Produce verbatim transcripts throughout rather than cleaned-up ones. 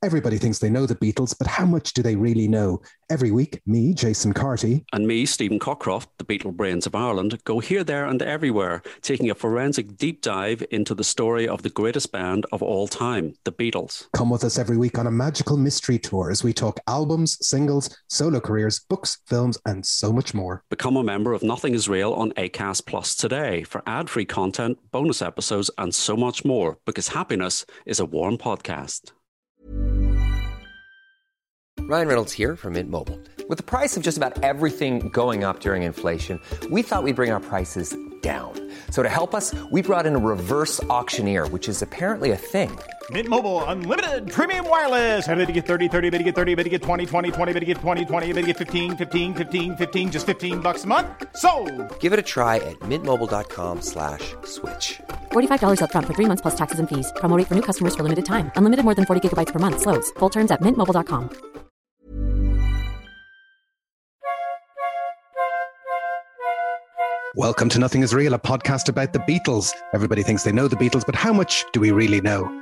Everybody thinks they know the Beatles, but how much do they really know? Every week, me, Jason Carty, and me, Stephen Cockcroft, the Beatle brains of Ireland, go here, there and everywhere, taking a forensic deep dive into the story of the greatest band of all time, the Beatles. Come with us every week on a magical mystery tour as we talk albums, singles, solo careers, books, films, and so much more. Become a member of Nothing Is Real on Acast Plus today for ad-free content, bonus episodes, and so much more, because happiness is a warm podcast. Ryan Reynolds here from Mint Mobile. With the price of just about everything going up during inflation, we thought we'd bring our prices down. So to help us, we brought in a reverse auctioneer, which is apparently a thing. Mint Mobile Unlimited Premium Wireless. How to get thirty, thirty, how to get thirty, how to get twenty, twenty, twenty, how to get twenty, twenty, how to get fifteen, fifteen, fifteen, fifteen, just fifteen bucks a month? Sold! Give it a try at mintmobile.com slash switch. forty-five dollars up front for three months plus taxes and fees. Promo rate for new customers for limited time. Unlimited more than forty gigabytes per month. Slows full terms at mint mobile dot com. Welcome to Nothing Is Real, a podcast about the Beatles. Everybody thinks they know the Beatles, but how much do we really know?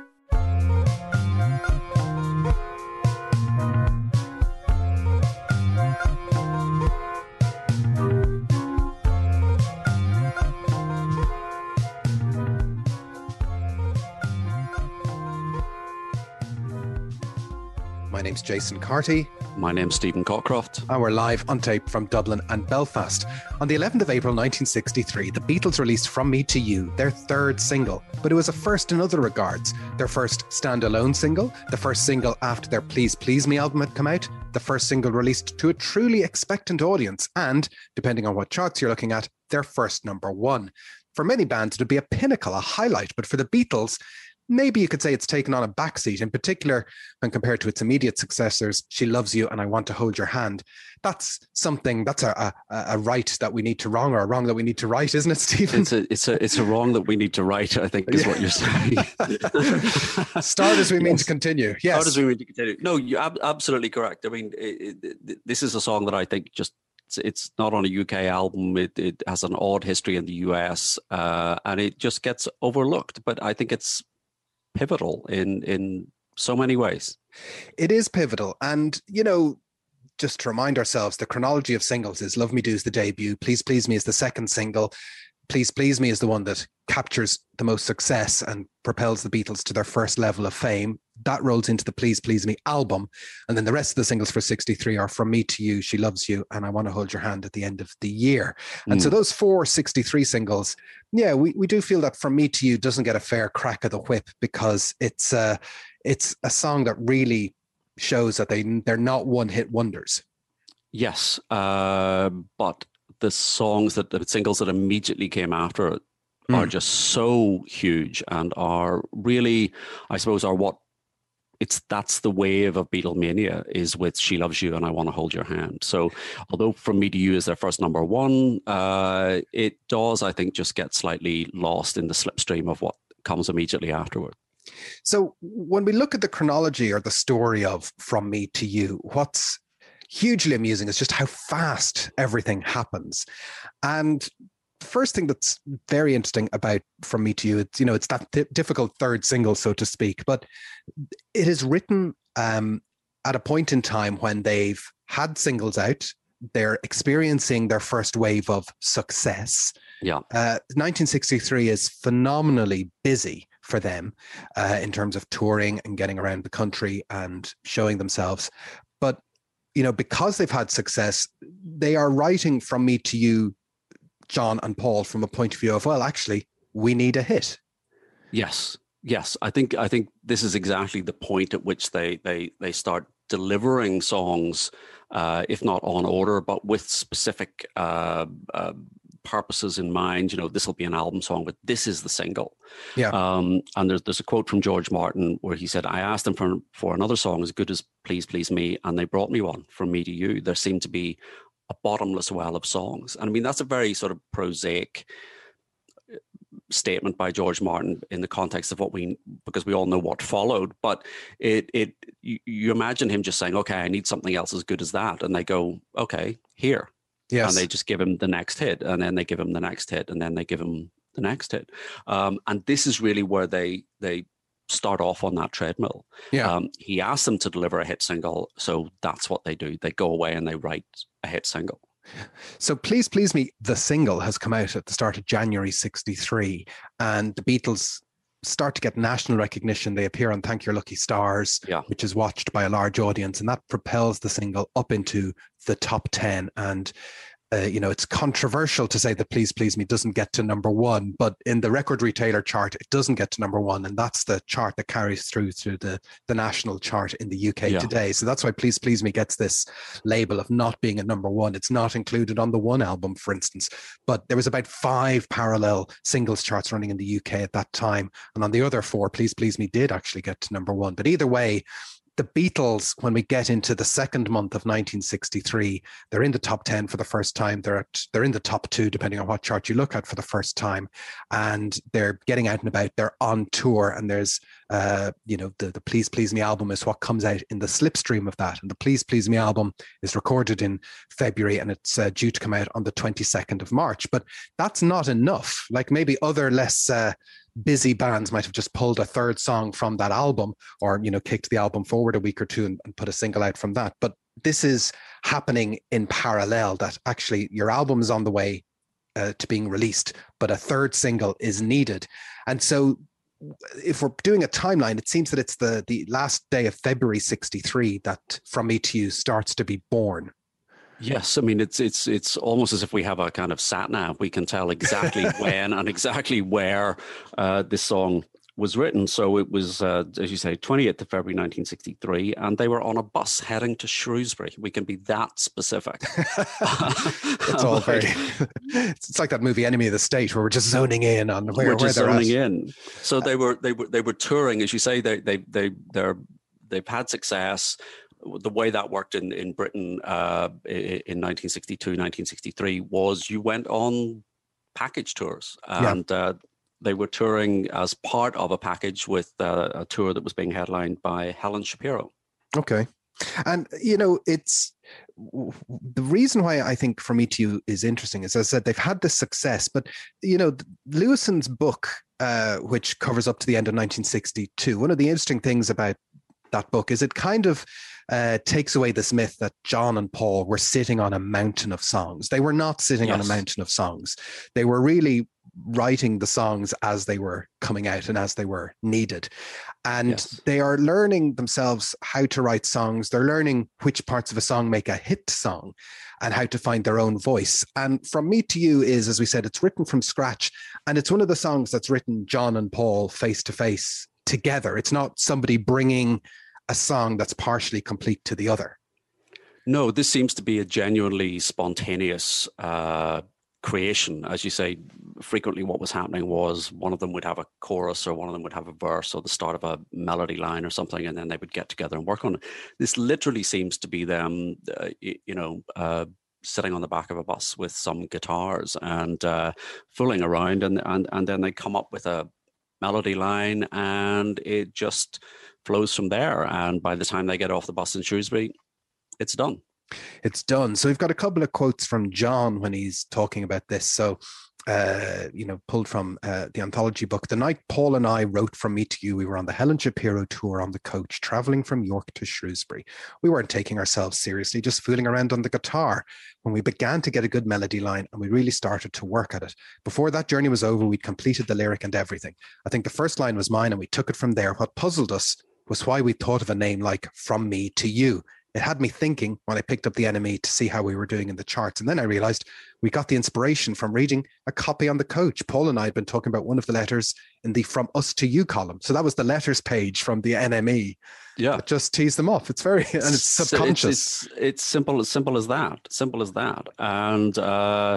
My name's Jason Carty. My name's Stephen Cockcroft. And we're live on tape from Dublin and Belfast. On the eleventh of April nineteen sixty-three, the Beatles released From Me to You, their third single. But it was a first in other regards. Their first standalone single, the first single after their Please Please Me album had come out, the first single released to a truly expectant audience, and, depending on what charts you're looking at, their first number one. For many bands, it would be a pinnacle, a highlight, but for the Beatles, maybe you could say it's taken on a backseat, in particular when compared to its immediate successors, She Loves You and I Want to Hold Your Hand. That's something, that's a, a, a right that we need to wrong, or a wrong that we need to right, isn't it, Stephen? It's a, it's a, it's a wrong that we need to right, I think, is Yeah. what you're saying. Start as we mean Yes. to continue. Yes. How does we mean to continue? No, you're ab- absolutely correct. I mean, it, it, this is a song that I think just, it's, it's not on a U K album. It, it has an odd history in the U S, uh, and it just gets overlooked. But I think it's pivotal in in so many ways. It is pivotal. And, you know, just to remind ourselves, the chronology of singles is Love Me Do is the debut, Please Please Me is the second single, Please Please Me is the one that captures the most success and propels the Beatles to their first level of fame. That rolls into the Please Please Me album. And then the rest of the singles for sixty-three are From Me to You, She Loves You, and I Want to Hold Your Hand at the end of the year. And Mm. so those four sixty-three singles, yeah, we, we do feel that From Me to You doesn't get a fair crack of the whip, because it's uh, it's a song that really shows that they, they're not one-hit wonders. Yes, uh, but the songs that the singles that immediately came after it are Mm. just so huge and are really, I suppose, are what it's that's the wave of Beatlemania is with She Loves You and I Want to Hold Your Hand. So although From Me to You is their first number one, uh, it does, I think, just get slightly lost in the slipstream of what comes immediately afterward. So when we look at the chronology or the story of From Me to You, what's hugely amusing is just how fast everything happens. And the first thing that's very interesting about From Me to You, it's, you know, it's that di- difficult third single, so to speak, but it is written um, at a point in time when they've had singles out, they're experiencing their first wave of success. Yeah. Uh, nineteen sixty-three is phenomenally busy for them uh, in terms of touring and getting around the country and showing themselves. But, you know, because they've had success, they are writing From Me to You, John and Paul, from a point of view of, well, actually, we need a hit. Yes. Yes. I think I think this is exactly the point at which they they they start delivering songs, uh, if not on order, but with specific uh, uh, purposes in mind. You know, this will be an album song, but this is the single. Yeah. Um, and there's there's a quote from George Martin where he said, "I asked them for for another song as good as Please Please Me, and they brought me one, From Me to You." There seemed to be a bottomless well of songs, and I mean that's a very sort of prosaic statement by George Martin in the context of what we, because we all know what followed, but it it you, you imagine him just saying, okay, I need something else as good as that, and they go, okay, here. Yes. And they just give him the next hit, and then they give him the next hit, and then they give him the next hit. Um, and this is really where they they start off on that treadmill. Yeah. Um, he asked them to deliver a hit single, so that's what they do. They go away and they write a hit single. So Please Please Me, the single, has come out at the start of January sixty-three, and the Beatles start to get national recognition. They appear on Thank Your Lucky Stars, yeah. which is watched by a large audience, and that propels the single up into the top ten. And Uh, you know, it's controversial to say that Please Please Me doesn't get to number one, but in the record retailer chart, it doesn't get to number one. And that's the chart that carries through through the, the national chart in the U K yeah. today. So that's why Please Please Me gets this label of not being a number one. It's not included on the One album, for instance. But there was about five parallel singles charts running in the U K at that time. And on the other four, Please Please Me did actually get to number one. But either way, the Beatles, when we get into the second month of nineteen sixty-three, they're in the top ten for the first time. They're at, they're in the top two, depending on what chart you look at, for the first time. And they're getting out and about. They're on tour. And there's, uh, you know, the, the Please Please Me album is what comes out in the slipstream of that. And the Please Please Me album is recorded in February, and it's uh, due to come out on the twenty-second of March. But that's not enough. Like maybe other less... Uh, busy bands might have just pulled a third song from that album, or, you know, kicked the album forward a week or two and, and put a single out from that. But this is happening in parallel, that actually your album is on the way uh, to being released, but a third single is needed. And so if we're doing a timeline, it seems that it's the, the last day of February sixty-three that From Me to You starts to be born. Yes, I mean, it's it's it's almost as if we have a kind of sat nav. We can tell exactly when and exactly where uh, this song was written. So it was, uh, as you say, twenty-eighth of February nineteen sixty-three, and they were on a bus heading to Shrewsbury. We can be that specific. It's all very... It's like that movie Enemy of the State, where we're just zoning in on where, we're just where they're zoning at. in. So they were they were they were touring, as you say. They they they they're they've had success. The way that worked in, in Britain uh, in nineteen sixty-two, nineteen sixty-three was you went on package tours, and yeah. uh, they were touring as part of a package with uh, a tour that was being headlined by Helen Shapiro. Okay. And, you know, it's the reason why I think From Me to You is interesting is, as I said, they've had this success, but, you know, Lewison's book, uh, which covers up to the end of nineteen sixty-two, one of the interesting things about that book is it kind of uh, takes away this myth that John and Paul were sitting on a mountain of songs. They were not sitting yes. on a mountain of songs. They were really writing the songs as they were coming out and as they were needed. And yes. they are learning themselves how to write songs. They're learning which parts of a song make a hit song and how to find their own voice. And From Me to You is, as we said, it's written from scratch. And it's one of the songs that's written John and Paul face to face together. It's not somebody bringing a song that's partially complete to the other. No, this seems to be a genuinely spontaneous uh, creation. As you say, frequently what was happening was one of them would have a chorus, or one of them would have a verse, or the start of a melody line or something, and then they would get together and work on it. This literally seems to be them, uh, you know, uh, sitting on the back of a bus with some guitars and uh, fooling around, and, and, and then they come up with a melody line, and it just flows from there. And by the time they get off the bus in Shrewsbury, it's done. It's done. So we've got a couple of quotes from John when he's talking about this. So, uh, you know, pulled from uh, the anthology book. The night Paul and I wrote From Me to You, we were on the Helen Shapiro tour on the coach, traveling from York to Shrewsbury. We weren't taking ourselves seriously, just fooling around on the guitar. When we began to get a good melody line and we really started to work at it. Before that journey was over, we'd completed the lyric and everything. I think the first line was mine and we took it from there. What puzzled us was why we thought of a name like From Me to You. It had me thinking when I picked up the Enemy to see how we were doing in the charts. And then I realized we got the inspiration from reading a copy on the coach. Paul and I had been talking about one of the letters in the From Us to You column. So that was the letters page from the N M E. Yeah. It just teased them off. It's very, and it's subconscious. It's, it's, it's simple, as simple as that, simple as that. And, uh,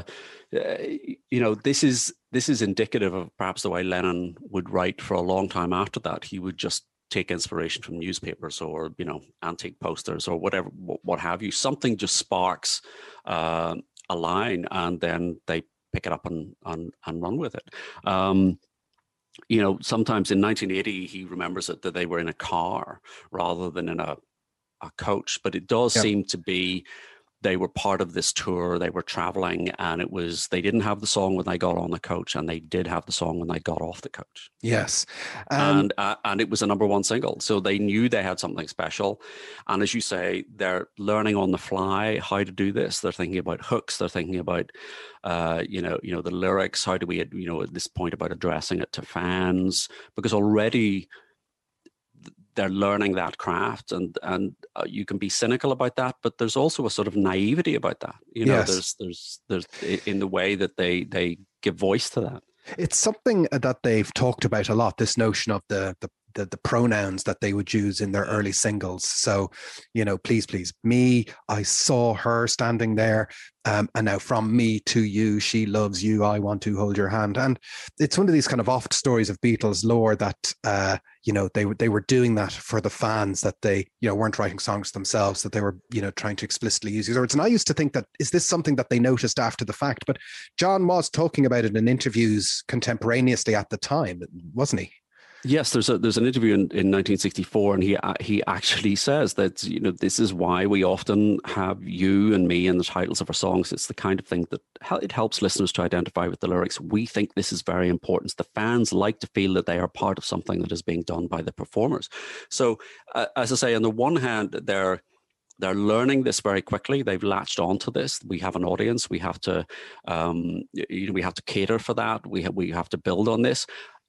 you know, this is, this is indicative of perhaps the way Lennon would write for a long time after that. He would just take inspiration from newspapers or, you know, antique posters or whatever, what have you. Something just sparks uh, a line, and then they pick it up and and, and run with it. Um, you know, sometimes in nineteen eighty, he remembers it that they were in a car rather than in a, a coach. But it does yep. seem to be they were part of this tour. They were traveling, and it was they didn't have the song when they got on the coach, and they did have the song when they got off the coach. Yes, um, and uh, and it was a number one single, so they knew they had something special. And as you say, they're learning on the fly how to do this. They're thinking about hooks. They're thinking about, uh, you know, you know, the lyrics. How do we, you know, at this point about addressing it to fans, because already they're learning that craft, and and uh, you can be cynical about that, but there's also a sort of naivety about that. You know, Yes. there's there's there's in the way that they they give voice to that. It's something that they've talked about a lot, this notion of the, the the the pronouns that they would use in their early singles. So, you know, please, please, me, I saw her standing there. Um, and now from me to you, she loves you, I want to hold your hand. And it's one of these kind of oft stories of Beatles lore that, uh, you know, they, they were doing that for the fans, that they, you know, weren't writing songs themselves, that they were, you know, trying to explicitly use these words. And I used to think that, is this something that they noticed after the fact? But John was talking about it in interviews contemporaneously at the time, wasn't he? Yes, there's a there's an interview in, in nineteen sixty-four, and he he actually says that, you know, this is why we often have you and me in the titles of our songs. It's the kind of thing that it helps listeners to identify with the lyrics. We think this is very important. The fans like to feel that they are part of something that is being done by the performers. So, uh, as I say, on the one hand, they're They're learning this very quickly. They've latched onto this. We have an audience. We have to, um, you know, we have to cater for that. We have, we have to build on this.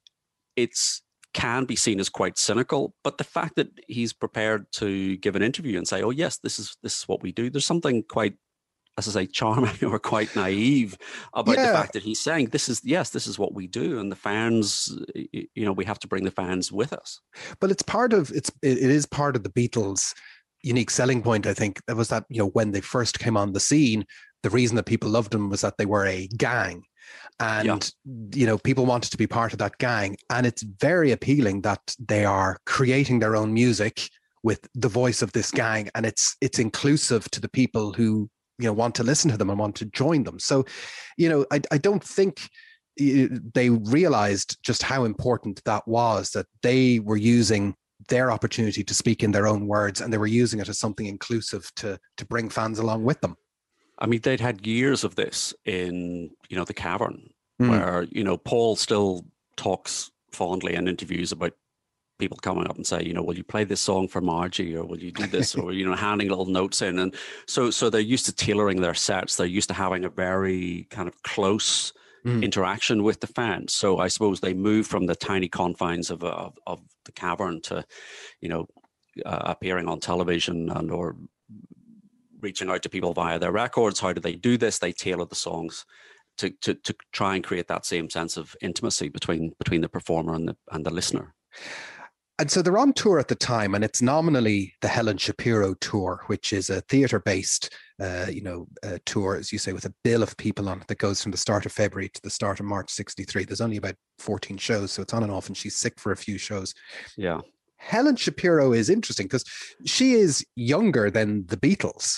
It's can be seen as quite cynical, but the fact that he's prepared to give an interview and say, "Oh yes, this is this is what we do," there's something quite, as I say, charming or quite naive about Yeah. the fact that he's saying, "This is yes, this is what we do," and the fans, you know, we have to bring the fans with us. But it's part of it's it is part of the Beatles' unique selling point. I think that was that, you know, when they first came on the scene, the reason that people loved them was that they were a gang. And, yeah. you know, people wanted to be part of that gang. And it's very appealing that they are creating their own music with the voice of this gang. And it's it's inclusive to the people who, you know, want to listen to them and want to join them. So, you know, I, I don't think they realized just how important that was, that they were using their opportunity to speak in their own words, and they were using it as something inclusive to to bring fans along with them. I mean, they'd had years of this in, you know, the Cavern, mm. where, you know, Paul still talks fondly in interviews about people coming up and say, you know, will you play this song for Margie, or will you do this, or, you know, handing little notes in. And so, so they're used to tailoring their sets. They're used to having a very kind of close mm. interaction with the fans. So I suppose they move from the tiny confines of, of, of the Cavern to, you know, uh, appearing on television and, or reaching out to people via their records. How do they do this? They tailor the songs to, to, to try and create that same sense of intimacy between, between the performer and the, and the listener. And so they're on tour at the time, and it's nominally the Helen Shapiro tour, which is a theatre-based, uh, you know, uh, tour, as you say, with a bill of people on it that goes from the start of February to the start of March sixty-three. There's only about fourteen shows, so it's on and off, and she's sick for a few shows. Yeah. Helen Shapiro is interesting because she is younger than the Beatles.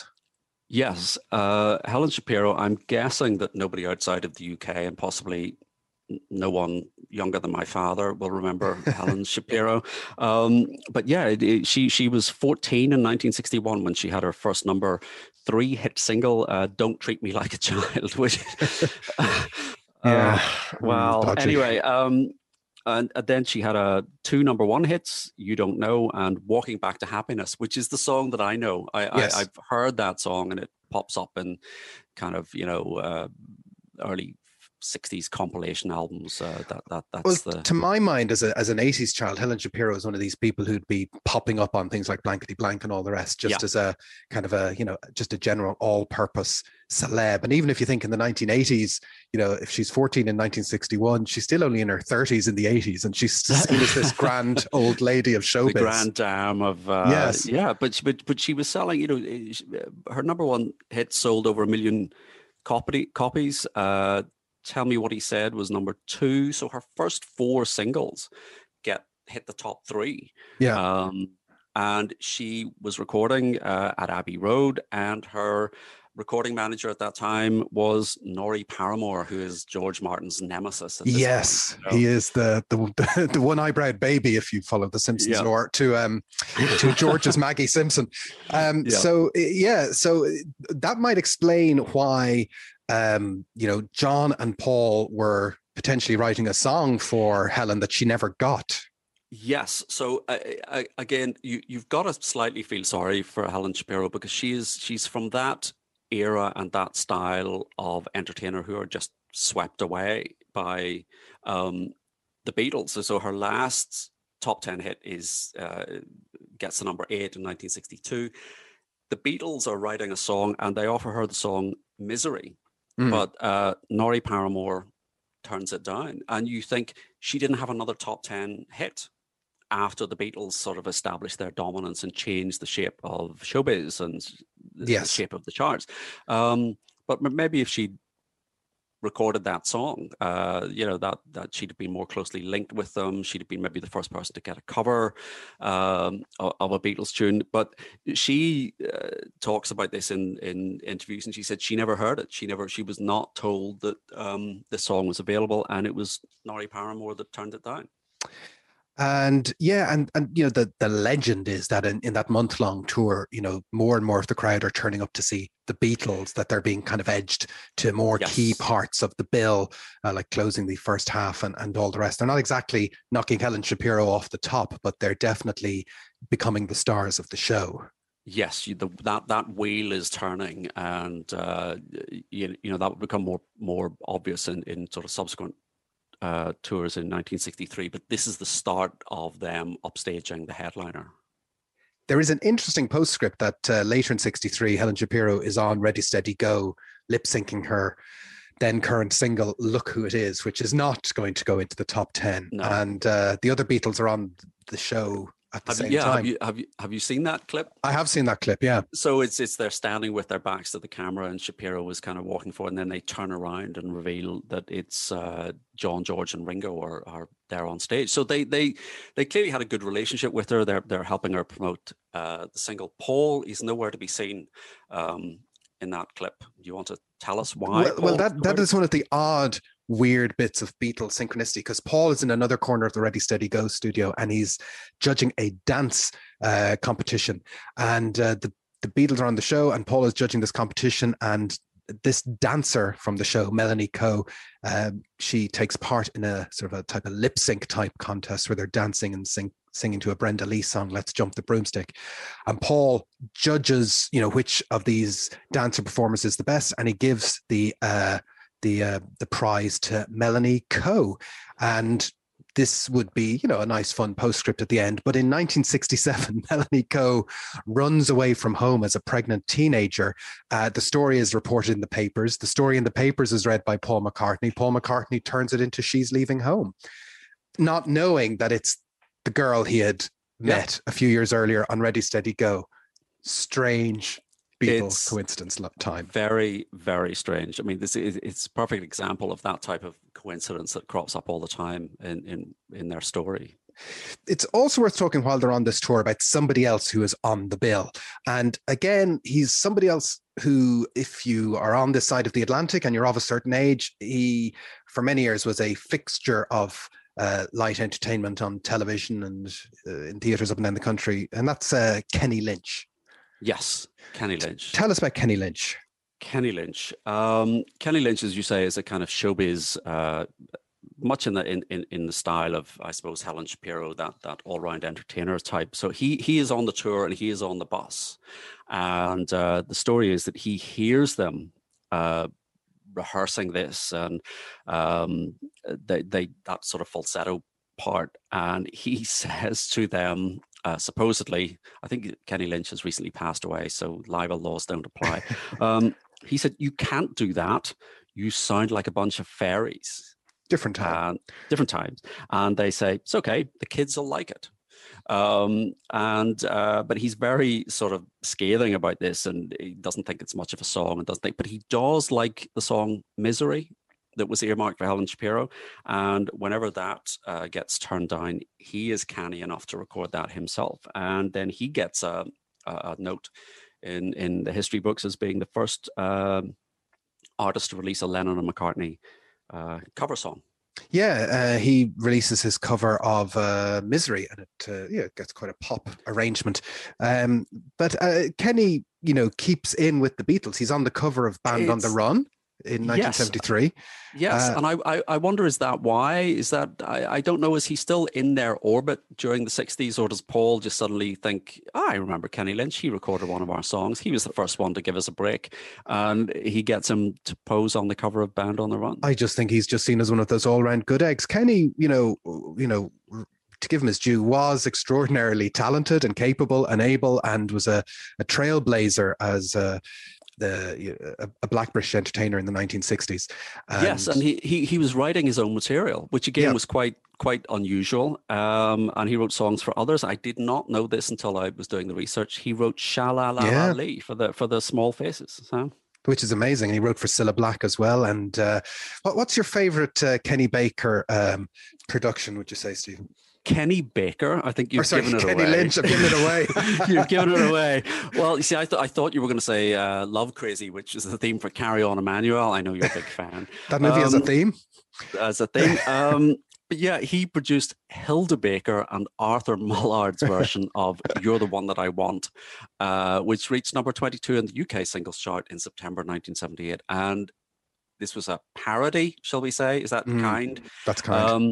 Yes. Uh, Helen Shapiro, I'm guessing that nobody outside of the U K, and possibly no one younger than my father, will remember Helen Shapiro. Um, but yeah, it, it, she she was fourteen in nineteen sixty-one when she had her first number three hit single, uh, "Don't Treat Me Like a Child," which, uh, yeah, well, dodgy. anyway, um, and, and then she had a two number one hits, "You Don't Know" and "Walking Back to Happiness," which is the song that I know. I, yes. I, I've heard that song, and it pops up in kind of, you know, uh, early sixties compilation albums. Uh, that that that's well, the. To my mind, as a as an eighties child, Helen Shapiro is one of these people who'd be popping up on things like Blankety Blank and all the rest, just Yeah. as a kind of a, you know, just a general all-purpose celeb. And even if you think in the nineteen eighties, you know, if she's fourteen in nineteen sixty-one, she's still only in her thirties in the eighties, and she's seen as this grand old lady of showbiz. The grand dame of uh, yes, yeah, but but but she was selling. You know, her number one hit sold over a million copy copies. Uh, Tell Me What He Said was number two. So her first four singles get hit the top three. Yeah. Um, and she was recording uh, at Abbey Road, and her recording manager at that time was Norrie Paramor, who is George Martin's nemesis. At this yes, point, you know? He is the the, the one-eyebrow baby, if you follow the Simpsons yeah. lore, to um to George's Maggie Simpson. Um, yeah. So yeah, so that might explain why um you know John and Paul were potentially writing a song for Helen that she never got. Yes. So uh, uh, again, you you've got to slightly feel sorry for Helen Shapiro, because she is she's from that era and that style of entertainer who are just swept away by um, the Beatles. So, so her last top ten hit is uh, gets the number eight in nineteen sixty-two. The Beatles are writing a song and they offer her the song Misery, mm. but uh, Norrie Paramor turns it down. And you think she didn't have another top ten hit after the Beatles sort of established their dominance and changed the shape of showbiz and the yes. shape of the charts. Um, but maybe if she recorded that song, uh, you know, that that she'd have been more closely linked with them. She'd have been maybe the first person to get a cover um, of, of a Beatles tune. But she uh, talks about this in, in interviews, and she said she never heard it. She never, she was not told that um, this song was available, and it was Norrie Paramor that turned it down. And yeah, and and you know, the the legend is that in, in that month long tour, you know, more and more of the crowd are turning up to see the Beatles, that they're being kind of edged to more yes. key parts of the bill, uh, like closing the first half and, and all the rest. They're not exactly knocking Helen Shapiro off the top, but they're definitely becoming the stars of the show. Yes, you, the, that that wheel is turning, and uh, you, you know, that would become more more obvious in, in sort of subsequent Uh, tours in nineteen sixty-three, but this is the start of them upstaging the headliner. There is an interesting postscript that uh, later in sixty-three, Helen Shapiro is on Ready, Steady, Go, lip syncing her then current single, Look Who It Is, which is not going to go into the top ten. No. And uh, the other Beatles are on the show at the have same you, yeah, time. Have you, have, you, have you seen that clip? I have seen that clip, yeah. So it's it's they're standing with their backs to the camera, and Shapiro was kind of walking forward, and then they turn around and reveal that it's uh, John, George, and Ringo are, are there on stage. So they they they clearly had a good relationship with her. They're they're helping her promote uh, the single. Paul is nowhere to be seen um, in that clip. Do you want to tell us why? Well, well that that is one of the odd, weird bits of Beatles synchronicity, because Paul is in another corner of the Ready, Steady, Go studio, and he's judging a dance uh, competition, and uh, the the Beatles are on the show, and Paul is judging this competition, and this dancer from the show, Melanie Coe, um, she takes part in a sort of a type of lip sync type contest where they're dancing and sing, singing to a Brenda Lee song, Let's Jump the Broomstick. And Paul judges, you know, which of these dancer performers is the best, and he gives the uh, the uh, the prize to Melanie Coe. And this would be, you know, a nice fun postscript at the end. But in nineteen sixty-seven, Melanie Coe runs away from home as a pregnant teenager. Uh, the story is reported in the papers. The story in the papers is read by Paul McCartney. Paul McCartney turns it into She's Leaving Home, not knowing that it's the girl he had met yeah. a few years earlier on Ready, Steady, Go. Strange Beatles it's coincidence time. Very, very strange. I mean, this is it's a perfect example of that type of coincidence that crops up all the time in, in, in their story. It's also worth talking while they're on this tour about somebody else who is on the bill. And again, he's somebody else who, if you are on this side of the Atlantic and you're of a certain age, he, for many years, was a fixture of uh, light entertainment on television and uh, in theatres up and down the country. And that's uh, Kenny Lynch. Yes, Kenny Lynch. Tell us about Kenny Lynch. Kenny Lynch. Um, Kenny Lynch, as you say, is a kind of showbiz, uh, much in the in, in, in the style of, I suppose, Helen Shapiro, that that all-round entertainer type. So he he is on the tour and he is on the bus, and uh, the story is that he hears them uh, rehearsing this, and um, they they that sort of falsetto part, and he says to them. Uh, supposedly, I think Kenny Lynch has recently passed away, so libel laws don't apply. Um, he said, "You can't do that. You sound like a bunch of fairies." Different time. Uh, different times. And they say, it's okay. The kids will like it. Um, and uh, but he's very sort of scathing about this, and he doesn't think it's much of a song, and doesn't think. But he does like the song "Misery," that was earmarked for Helen Shapiro. And whenever that uh, gets turned down, he is canny enough to record that himself. And then he gets a, a, a note in, in the history books as being the first um, artist to release a Lennon and McCartney uh, cover song. Yeah, uh, he releases his cover of uh, Misery, and it uh, yeah, it gets quite a pop arrangement. Um, but uh, Kenny, you know, keeps in with the Beatles. He's on the cover of Band It's, on the Run in nineteen seventy-three. Yes, Uh, and I, I, I wonder, is that why? Is that, I, I don't know, is he still in their orbit during the sixties, or does Paul just suddenly think, oh, I remember Kenny Lynch, he recorded one of our songs, he was the first one to give us a break, and he gets him to pose on the cover of Band on the Run? I just think he's just seen as one of those all-round good eggs. Kenny, you know, you know, to give him his due, was extraordinarily talented and capable and able, and was a, a trailblazer as a, the a, a black British entertainer in the nineteen sixties. And yes, and he, he he was writing his own material, which again Yeah. was quite quite unusual. Um, and he wrote songs for others. I did not know this until I was doing the research. He wrote Sha La La Yeah. La Lee for the for the Small Faces. So. which is amazing. And he wrote for Cilla Black as well. And uh, what, what's your favorite uh, Kenny Baker um, production, would you say, Stephen? Kenny Baker, I think you've Or sorry, given it Kenny away. Lynch, I've given it away. You've given it away. Well, you see, I, th- I thought you were going to say uh, Love Crazy, which is the theme for Carry On Emmanuel. I know you're a big fan. That movie has a Um, theme. As a theme. Um, but yeah, he produced Hilda Baker and Arthur Mullard's version of You're the One That I Want, uh, which reached number twenty-two in the U K singles chart in September nineteen seventy-eight. And this was a parody, shall we say? Is that Mm, kind? That's kind. Um,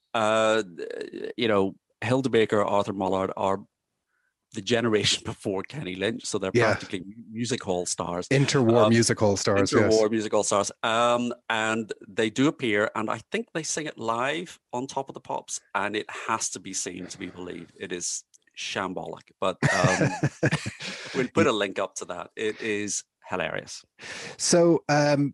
uh, you know, Hilda Baker, Arthur Mullard are the generation before Kenny Lynch, so they're Yeah. practically music hall stars. Interwar um, musical stars, yes. Interwar musical stars. Um, and they do appear, and I think they sing it live on Top of the Pops, and it has to be seen to be believed. It is shambolic, but um, we'll put a link up to that. It is hilarious. So um,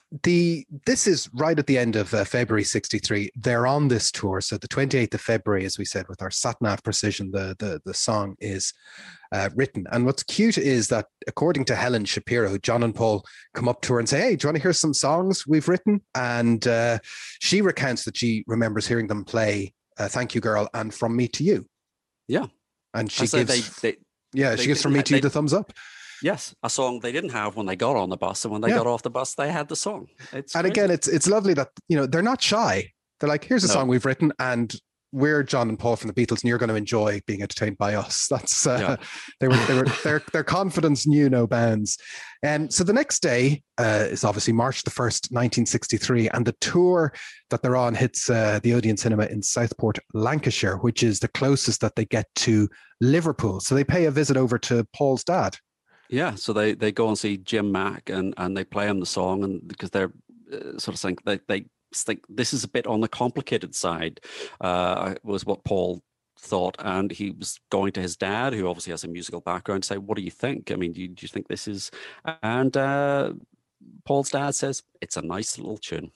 the this is right at the end of uh, February sixty-three. They're on this tour. So the twenty-eighth of February, as we said, with our Sat-Nav Precision, the, the, the song is uh, written. And what's cute is that, according to Helen Shapiro, John and Paul come up to her and say, hey, do you want to hear some songs we've written? And uh, she recounts that she remembers hearing them play uh, Thank You Girl and From Me to You. Yeah. And she I say gives, they, they, yeah, they she gives From didn't Me ha- to You they- the thumbs up. yes, a song they didn't have when they got on the bus, and when they Yeah. got off the bus, they had the song. It's And crazy. again, it's it's lovely that, you know, they're not shy. They're like, here's a No. song we've written, and we're John and Paul from the Beatles, and you're going to enjoy being entertained by us. That's uh, Yeah. they were they were their their confidence knew no bounds. And so the next day uh, is obviously March the first, nineteen sixty-three, and the tour that they're on hits uh, the Odeon Cinema in Southport, Lancashire, which is the closest that they get to Liverpool. So they pay a visit over to Paul's dad. Yeah, so they, they go and see Jim Mack, and, and they play him the song, and because they're uh, sort of think they they think this is a bit on the complicated side, uh, was what Paul thought, and he was going to his dad, who obviously has a musical background, to say, "What do you think? I mean, do you, do you think this is?" And uh, Paul's dad says, "It's a nice little tune."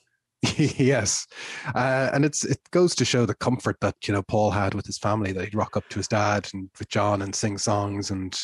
Yes, uh, and it's it goes to show the comfort that, you know, Paul had with his family, that he'd rock up to his dad and with John and sing songs, and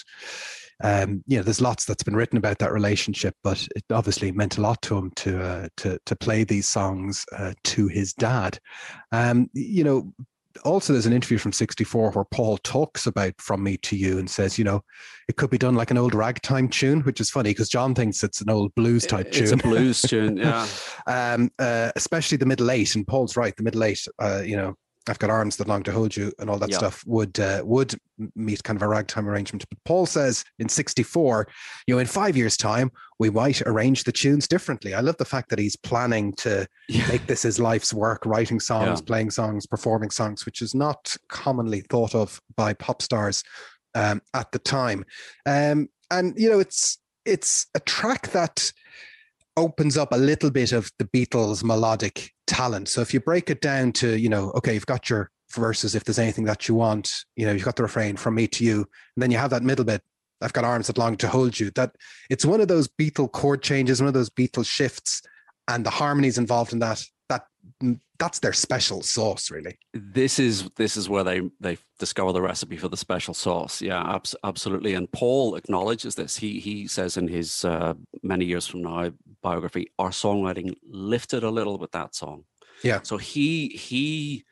um, you know, there's lots that's been written about that relationship, but it obviously meant a lot to him to uh, to to play these songs uh, to his dad. Um, you know, also there's an interview from sixty-four where Paul talks about From Me to You and says, you know, it could be done like an old ragtime tune, which is funny because John thinks it's an old blues type tune. It's a blues tune, yeah. um, uh, especially the middle eight, and Paul's right. The middle eight, uh, you know, I've got arms that long to hold you, and all that Yeah. stuff would uh, would meet kind of a ragtime arrangement. But Paul says in sixty-four, you know, in five years' time, we might arrange the tunes differently. I love the fact that he's planning to Yeah. make this his life's work, writing songs, Yeah. playing songs, performing songs, which is not commonly thought of by pop stars um, at the time. Um, and you know, it's it's a track that opens up a little bit of the Beatles' melodic talent. So if you break it down to, you know, okay, you've got your verses, if there's anything that you want, you know, you've got the refrain, From Me to You, and then you have that middle bit, I've got arms that long to hold you. That it's one of those Beatle chord changes, one of those Beatle shifts, and the harmonies involved in that, that that's their special sauce, really. This is this is where they they discover the recipe for the special sauce. Yeah, abs- absolutely. And Paul acknowledges this. He he says in his uh, Many Years From Now biography, our songwriting lifted a little with that song. Yeah. So he he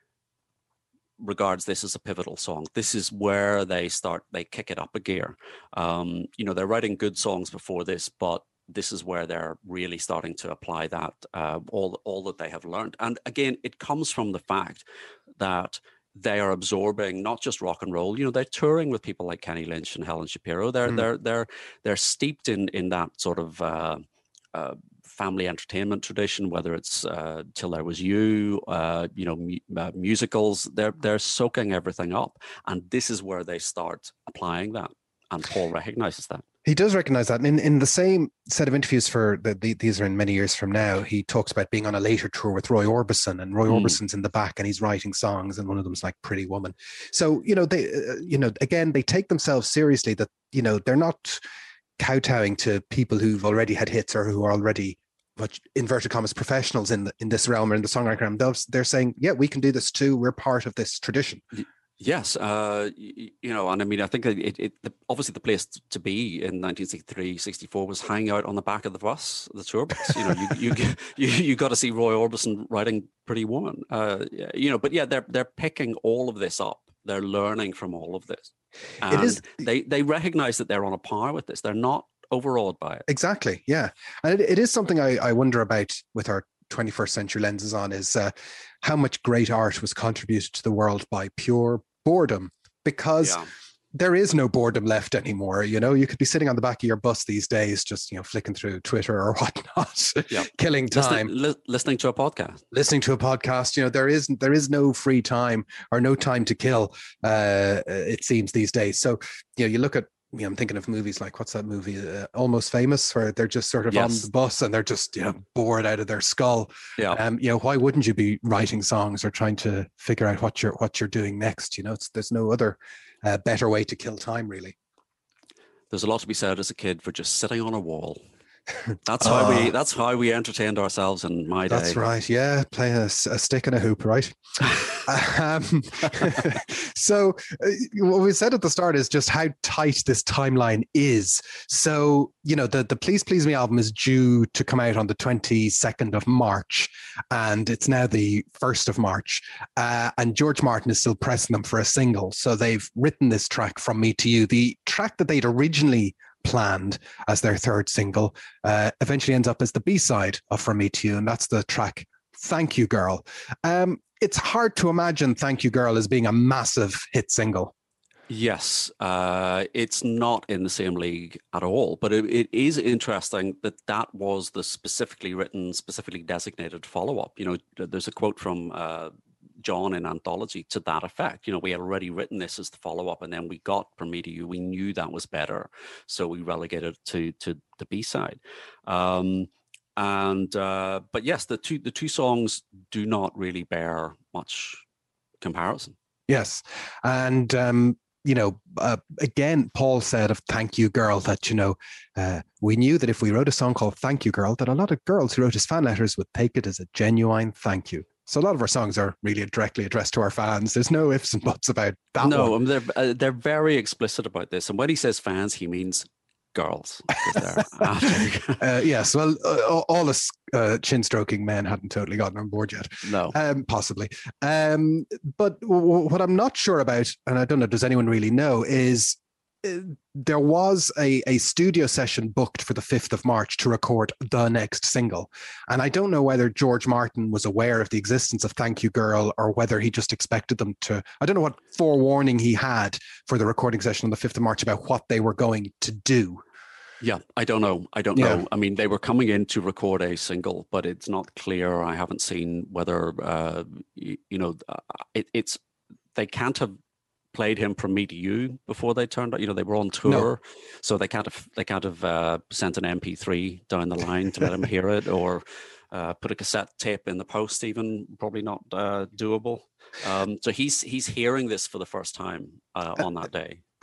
regards this as a pivotal song. This is where they start, they kick it up a gear. Um, you know, they're writing good songs before this, but this is where they're really starting to apply that, uh, all, all that they have learned. And again, it comes from the fact that they are absorbing not just rock and roll. You know, they're touring with people like Kenny Lynch and Helen Shapiro. They're mm. they're they're they're steeped in in that sort of uh, uh, family entertainment tradition. Whether it's uh, Till There Was You, uh, you know, mu- uh, musicals. They're they're soaking everything up, and this is where they start applying that. And Paul recognizes that. He does recognize that. And in, in the same set of interviews for the, the, these are in many years from now, he talks about being on a later tour with Roy Orbison, and Roy mm. Orbison's in the back and he's writing songs, and one of them's like Pretty Woman. So, you know, they, uh, you know, again, they take themselves seriously, that, you know, they're not kowtowing to people who've already had hits or who are already, what inverted commas, professionals in the, in this realm or in the songwriting realm. They're, they're saying, yeah, we can do this too. We're part of this tradition. Yes, uh, you, you know, and I mean, I think it, it the, obviously the place to be in nineteen sixty-three, sixty-four was hanging out on the back of the bus, the tour bus. You know, you you you, you got to see Roy Orbison writing Pretty Woman. Uh, you know, but yeah, they're they're picking all of this up. They're learning from all of this. And it is. They they recognize that they're on a par with this. They're not overawed by it. Exactly. Yeah, and it, it is something I, I wonder about with our twenty-first century lenses on, is uh, how much great art was contributed to the world by pure boredom, because yeah. there is no boredom left anymore. You know, you could be sitting on the back of your bus these days, just, you know, flicking through Twitter or whatnot, yeah. killing time, listening, li- listening to a podcast, listening to a podcast. You know, there is there is no free time or no time to kill. Uh, it seems these days. So, you know, you look at, you know, I'm thinking of movies like, what's that movie, uh, Almost Famous, where they're just sort of yes. on the bus and they're just, you know, bored out of their skull. Yeah. Um, you know, why wouldn't you be writing songs or trying to figure out what you're what you're doing next? You know, it's, there's no other uh, better way to kill time, really. There's a lot to be said as a kid for just sitting on a wall. That's how uh, we. That's how we entertained ourselves in my day. That's right. Yeah, play a, a stick and a hoop, right? um, so, uh, what we said at the start is just how tight this timeline is. So, you know, the the Please Please Me album is due to come out on the twenty-second of March, and it's now the first of March. Uh, and George Martin is still pressing them for a single. So they've written this track, From Me to You, the track that they'd originally planned as their third single, uh, eventually ends up as the B-side of From Me to You, and that's the track Thank You Girl. Um, it's hard to imagine Thank You Girl as being a massive hit single. Yes, uh, it's not in the same league at all, but it, it is interesting that that was the specifically written, specifically designated follow-up. You know, there's a quote from uh, John in Anthology to that effect. You know, we had already written this as the follow-up, and then we got From Me to You. We knew that was better, so we relegated it to to the B-side. Um, and uh, but yes, the two the two songs do not really bear much comparison. Yes, and um, you know, uh, again, Paul said of Thank You Girl that, you know, uh, we knew that if we wrote a song called Thank You Girl, that a lot of girls who wrote us fan letters would take it as a genuine thank you. So a lot of our songs are really directly addressed to our fans. There's no ifs and buts about that. No, one. they're uh, they're very explicit about this. And when he says fans, he means girls. uh, yes, well, uh, all us uh, chin-stroking men hadn't totally gotten on board yet. No, um, possibly. Um, but w- what I'm not sure about, and I don't know, does anyone really know, is there was a, a studio session booked for the fifth of March to record the next single. And I don't know whether George Martin was aware of the existence of Thank You Girl, or whether he just expected them to, I don't know what forewarning he had for the recording session on the fifth of March about what they were going to do. Yeah, I don't know. I don't yeah. know. I mean, they were coming in to record a single, but it's not clear. I haven't seen whether, uh, you, you know, it, it's, they can't have played him From Me to You before they turned out. You know, they were on tour, no. so they can't have they can't have uh, sent an M P three down the line to let him hear it, or uh, put a cassette tape in the post. Even probably not uh, doable. Um, so he's he's hearing this for the first time uh, on that day.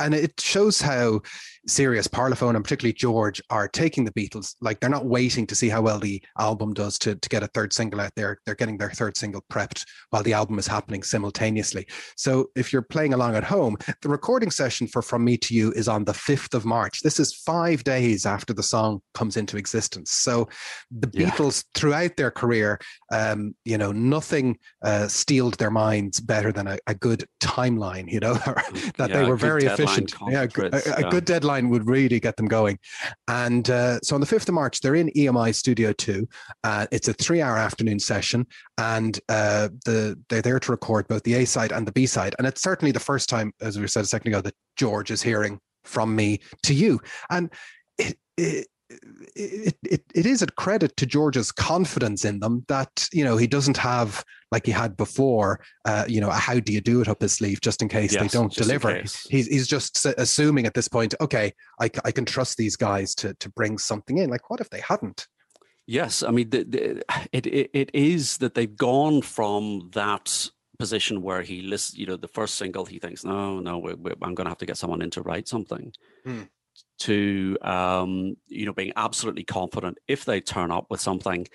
and it shows how serious Parlophone and particularly George are taking the Beatles. Like, they're not waiting to see how well the album does to, to get a third single out there. They're getting their third single prepped while the album is happening simultaneously. So if you're playing along at home, the recording session for From Me to You is on the fifth of March. This is five days after the song comes into existence. So the Yeah. Beatles throughout their career, um, you know, nothing uh, steeled their minds better than a, a good timeline, you know, that Yeah, they a were good very deadline efficient. Yeah, a, conference, a, a yeah. good deadline would really get them going. And uh, so on the fifth of March, they're in E M I Studio two. Uh, it's a three-hour afternoon session, and uh, the they're there to record both the A side and the B side. And it's certainly the first time, as we said a second ago, that George is hearing From Me to You. And it, it It, it it is a credit to George's confidence in them that, you know, he doesn't have, like he had before, uh, you know, a how do you do it up his sleeve just in case Yes, they don't just in deliver. case. He's he's just assuming at this point, okay, I, I can trust these guys to to bring something in. Like, what if they hadn't? Yes, I mean, the, the, it, it it is that they've gone from that position where he lists, you know, the first single, he thinks, no, no, we, we, I'm going to have to get someone in to write something. Hmm. To um, you know, being absolutely confident if they turn up with something,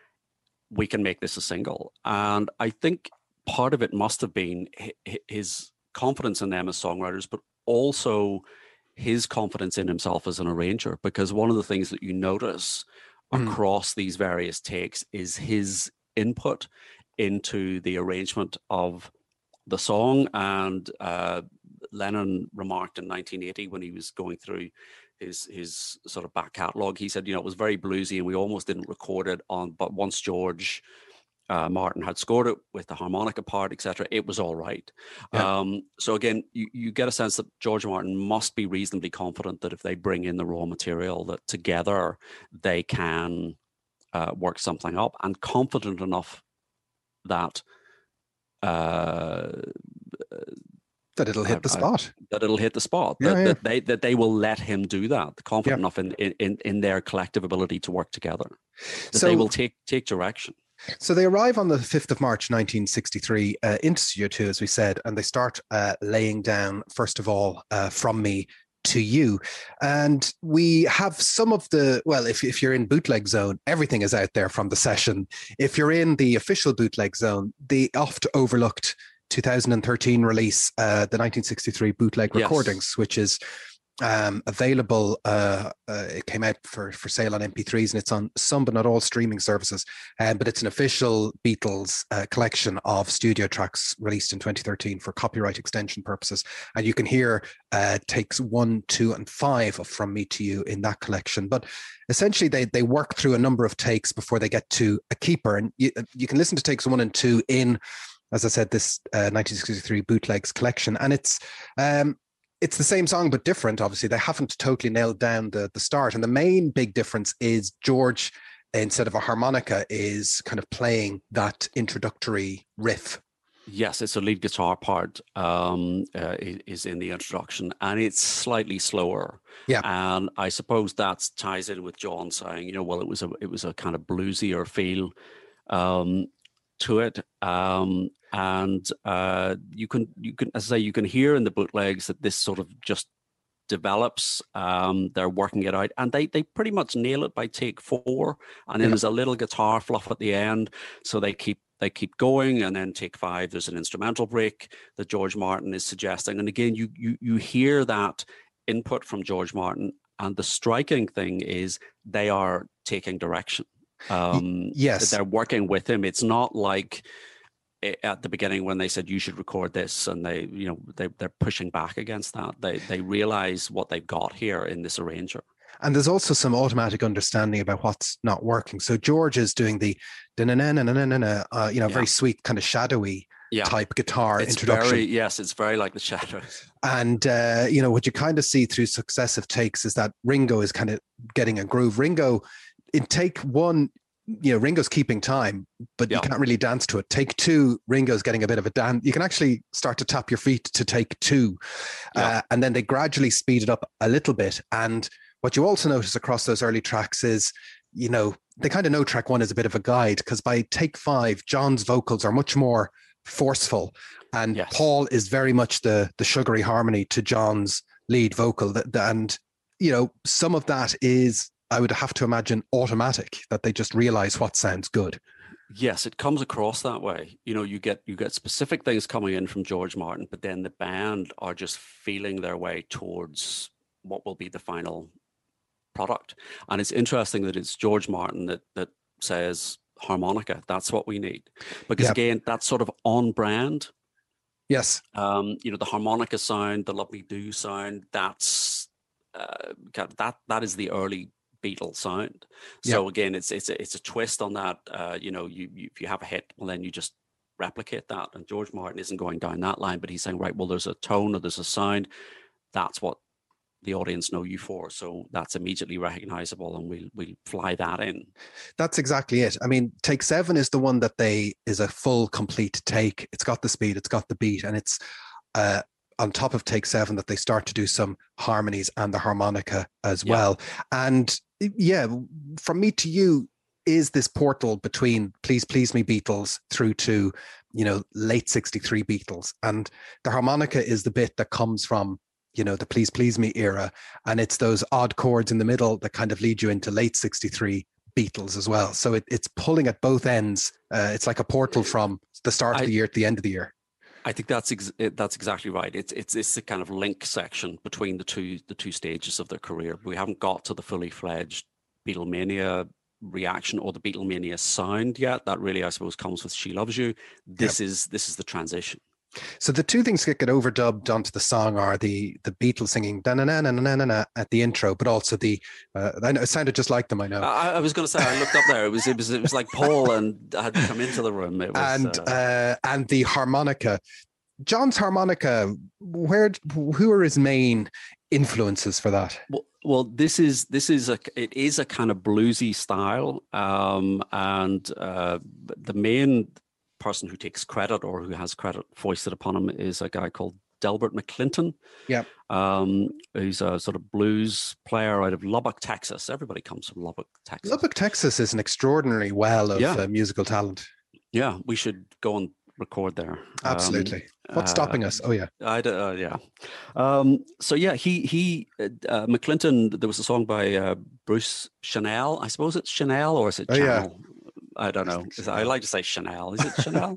we can make this a single. And I think part of it must have been his confidence in them as songwriters, but also his confidence in himself as an arranger. Because one of the things that you notice Mm. across these various takes is his input into the arrangement of the song. And uh, Lennon remarked in nineteen eighty when he was going through his his sort of back catalogue, he said, you know, it was very bluesy and we almost didn't record it on, but once George uh, Martin had scored it with the harmonica part, et cetera, it was all right. Yeah. Um, so again, you, you get a sense that George Martin must be reasonably confident that if they bring in the raw material, that together they can uh, work something up, and confident enough that uh, That it'll hit I- the I- spot. that it'll hit the spot. Yeah, that, yeah. that they that they will let him do that. Confident Yeah. enough in, in in their collective ability to work together, that So- they will take take direction. So they arrive on the fifth of March, nineteen sixty-three, uh, into Studio two, as we said, and they start uh, laying down, first of all, uh, From Me to You. And we have some of the, well, if, if you're in bootleg zone, everything is out there from the session. If you're in the official bootleg zone, the oft overlooked two thousand thirteen release, uh, the nineteen sixty-three bootleg Yes. recordings, which is um, available. Uh, uh, it came out for, for sale on M P threes, and it's on some but not all streaming services. Um, but it's an official Beatles uh, collection of studio tracks released in twenty thirteen for copyright extension purposes. And you can hear uh, takes one, two, and five of From Me to You in that collection. But essentially, they they work through a number of takes before they get to a keeper. And you, you can listen to takes one and two in, as I said, this uh, nineteen sixty-three bootlegs collection. And it's um, it's the same song, but different. Obviously, they haven't totally nailed down the, the start. And the main big difference is George, instead of a harmonica, is kind of playing that introductory riff. Yes, it's a lead guitar part um, uh, i- is in the introduction, and it's slightly slower. Yeah. And I suppose that ties in with John saying, you know, well, it was a it was a kind of bluesier feel um, to it. Um, and uh, you can you can as I say, you can hear in the bootlegs that this sort of just develops. Um, they're working it out, and they they pretty much nail it by take four. And then Yeah. there's a little guitar fluff at the end, so they keep they keep going. And then take five, there's an instrumental break that George Martin is suggesting. And again, you you you hear that input from George Martin, and the striking thing is they are taking direction. Um, yes. they're working with him. It's not like i- at the beginning when they said you should record this, and they, you know, they they're pushing back against that. They they realize what they've got here in this arranger. And there's also some automatic understanding about what's not working. So George is doing the da-na-na-na-na-na-na, uh, you know, Yeah. very sweet, kind of shadowy Yeah, type guitar it's introduction. very yes, it's very like the Shadows. And, uh, you know, what you kind of see through successive takes is that Ringo is kind of getting a groove. Ringo, in take one, you know, Ringo's keeping time, but Yeah. you can't really dance to it. Take two, Ringo's getting a bit of a dance. You can actually start to tap your feet to take two. Yeah. Uh, and then they gradually speed it up a little bit. And what you also notice across those early tracks is, you know, they kind of know track one is a bit of a guide, because by take five, John's vocals are much more forceful. And Yes. Paul is very much the the sugary harmony to John's lead vocal. That, and, you know, some of that is, I would have to imagine, automatic, that they just realize what sounds good. Yes, it comes across that way. You know, you get you get specific things coming in from George Martin, but then the band are just feeling their way towards what will be the final product. And it's interesting that it's George Martin that that says harmonica. That's what we need, because yep. again, that's sort of on brand. Yes. Um, you know, the harmonica sound, the Love Me Do sound. That's uh, that that is the early Beatles sound. So yep. again, it's it's a, it's a twist on that. Uh, you know, you, you if you have a hit, well, then you just replicate that. And George Martin isn't going down that line, but he's saying, right, well, there's a tone or there's a sound. That's what the audience know you for. So that's immediately recognizable, and we'll we'll fly that in. That's exactly it. I mean, take seven is the one that they is a full, complete take. It's got the speed, it's got the beat, and it's uh on top of take seven that they start to do some harmonies and the harmonica as yeah. well. And yeah, From Me to You is this portal between Please Please Me Beatles through to, you know, late sixty-three Beatles. And the harmonica is the bit that comes from, you know, the Please Please Me era. And it's those odd chords in the middle that kind of lead you into late sixty-three Beatles as well. So it, it's pulling at both ends. Uh, it's like a portal from the start of I, the year to the end of the year. I think that's ex- that's exactly right. It's it's it's the kind of link section between the two the two stages of their career. We haven't got to the fully fledged Beatlemania reaction or the Beatlemania sound yet. That really, I suppose, comes with She Loves You. This yep. is this is the transition. So the two things that get overdubbed onto the song are the the Beatles singing da na na na na na na at the intro, but also the uh, I know it sounded just like them. I know. I, I was going to say, I looked up there. It was it was it was like Paul and had come into the room. It was, and uh, uh, and the harmonica, John's harmonica. Where who are his main influences for that? Well, well, this is this is a it is a kind of bluesy style, um, and uh, the main person who takes credit or who has credit foisted upon him is a guy called Delbert McClinton. Yeah. Um, he's a sort of blues player out of Lubbock, Texas. Everybody comes from Lubbock, Texas. Lubbock, Texas is an extraordinary well of yeah. uh, musical talent. Yeah, we should go and record there. Absolutely. Um, What's uh, stopping us? Oh yeah. I uh, yeah. Um, so yeah, he he uh, McClinton. There was a song by uh, Bruce Chanel. I suppose it's Chanel or is it Channel? Oh, yeah. I don't know. I like to say Chanel. Is it Chanel?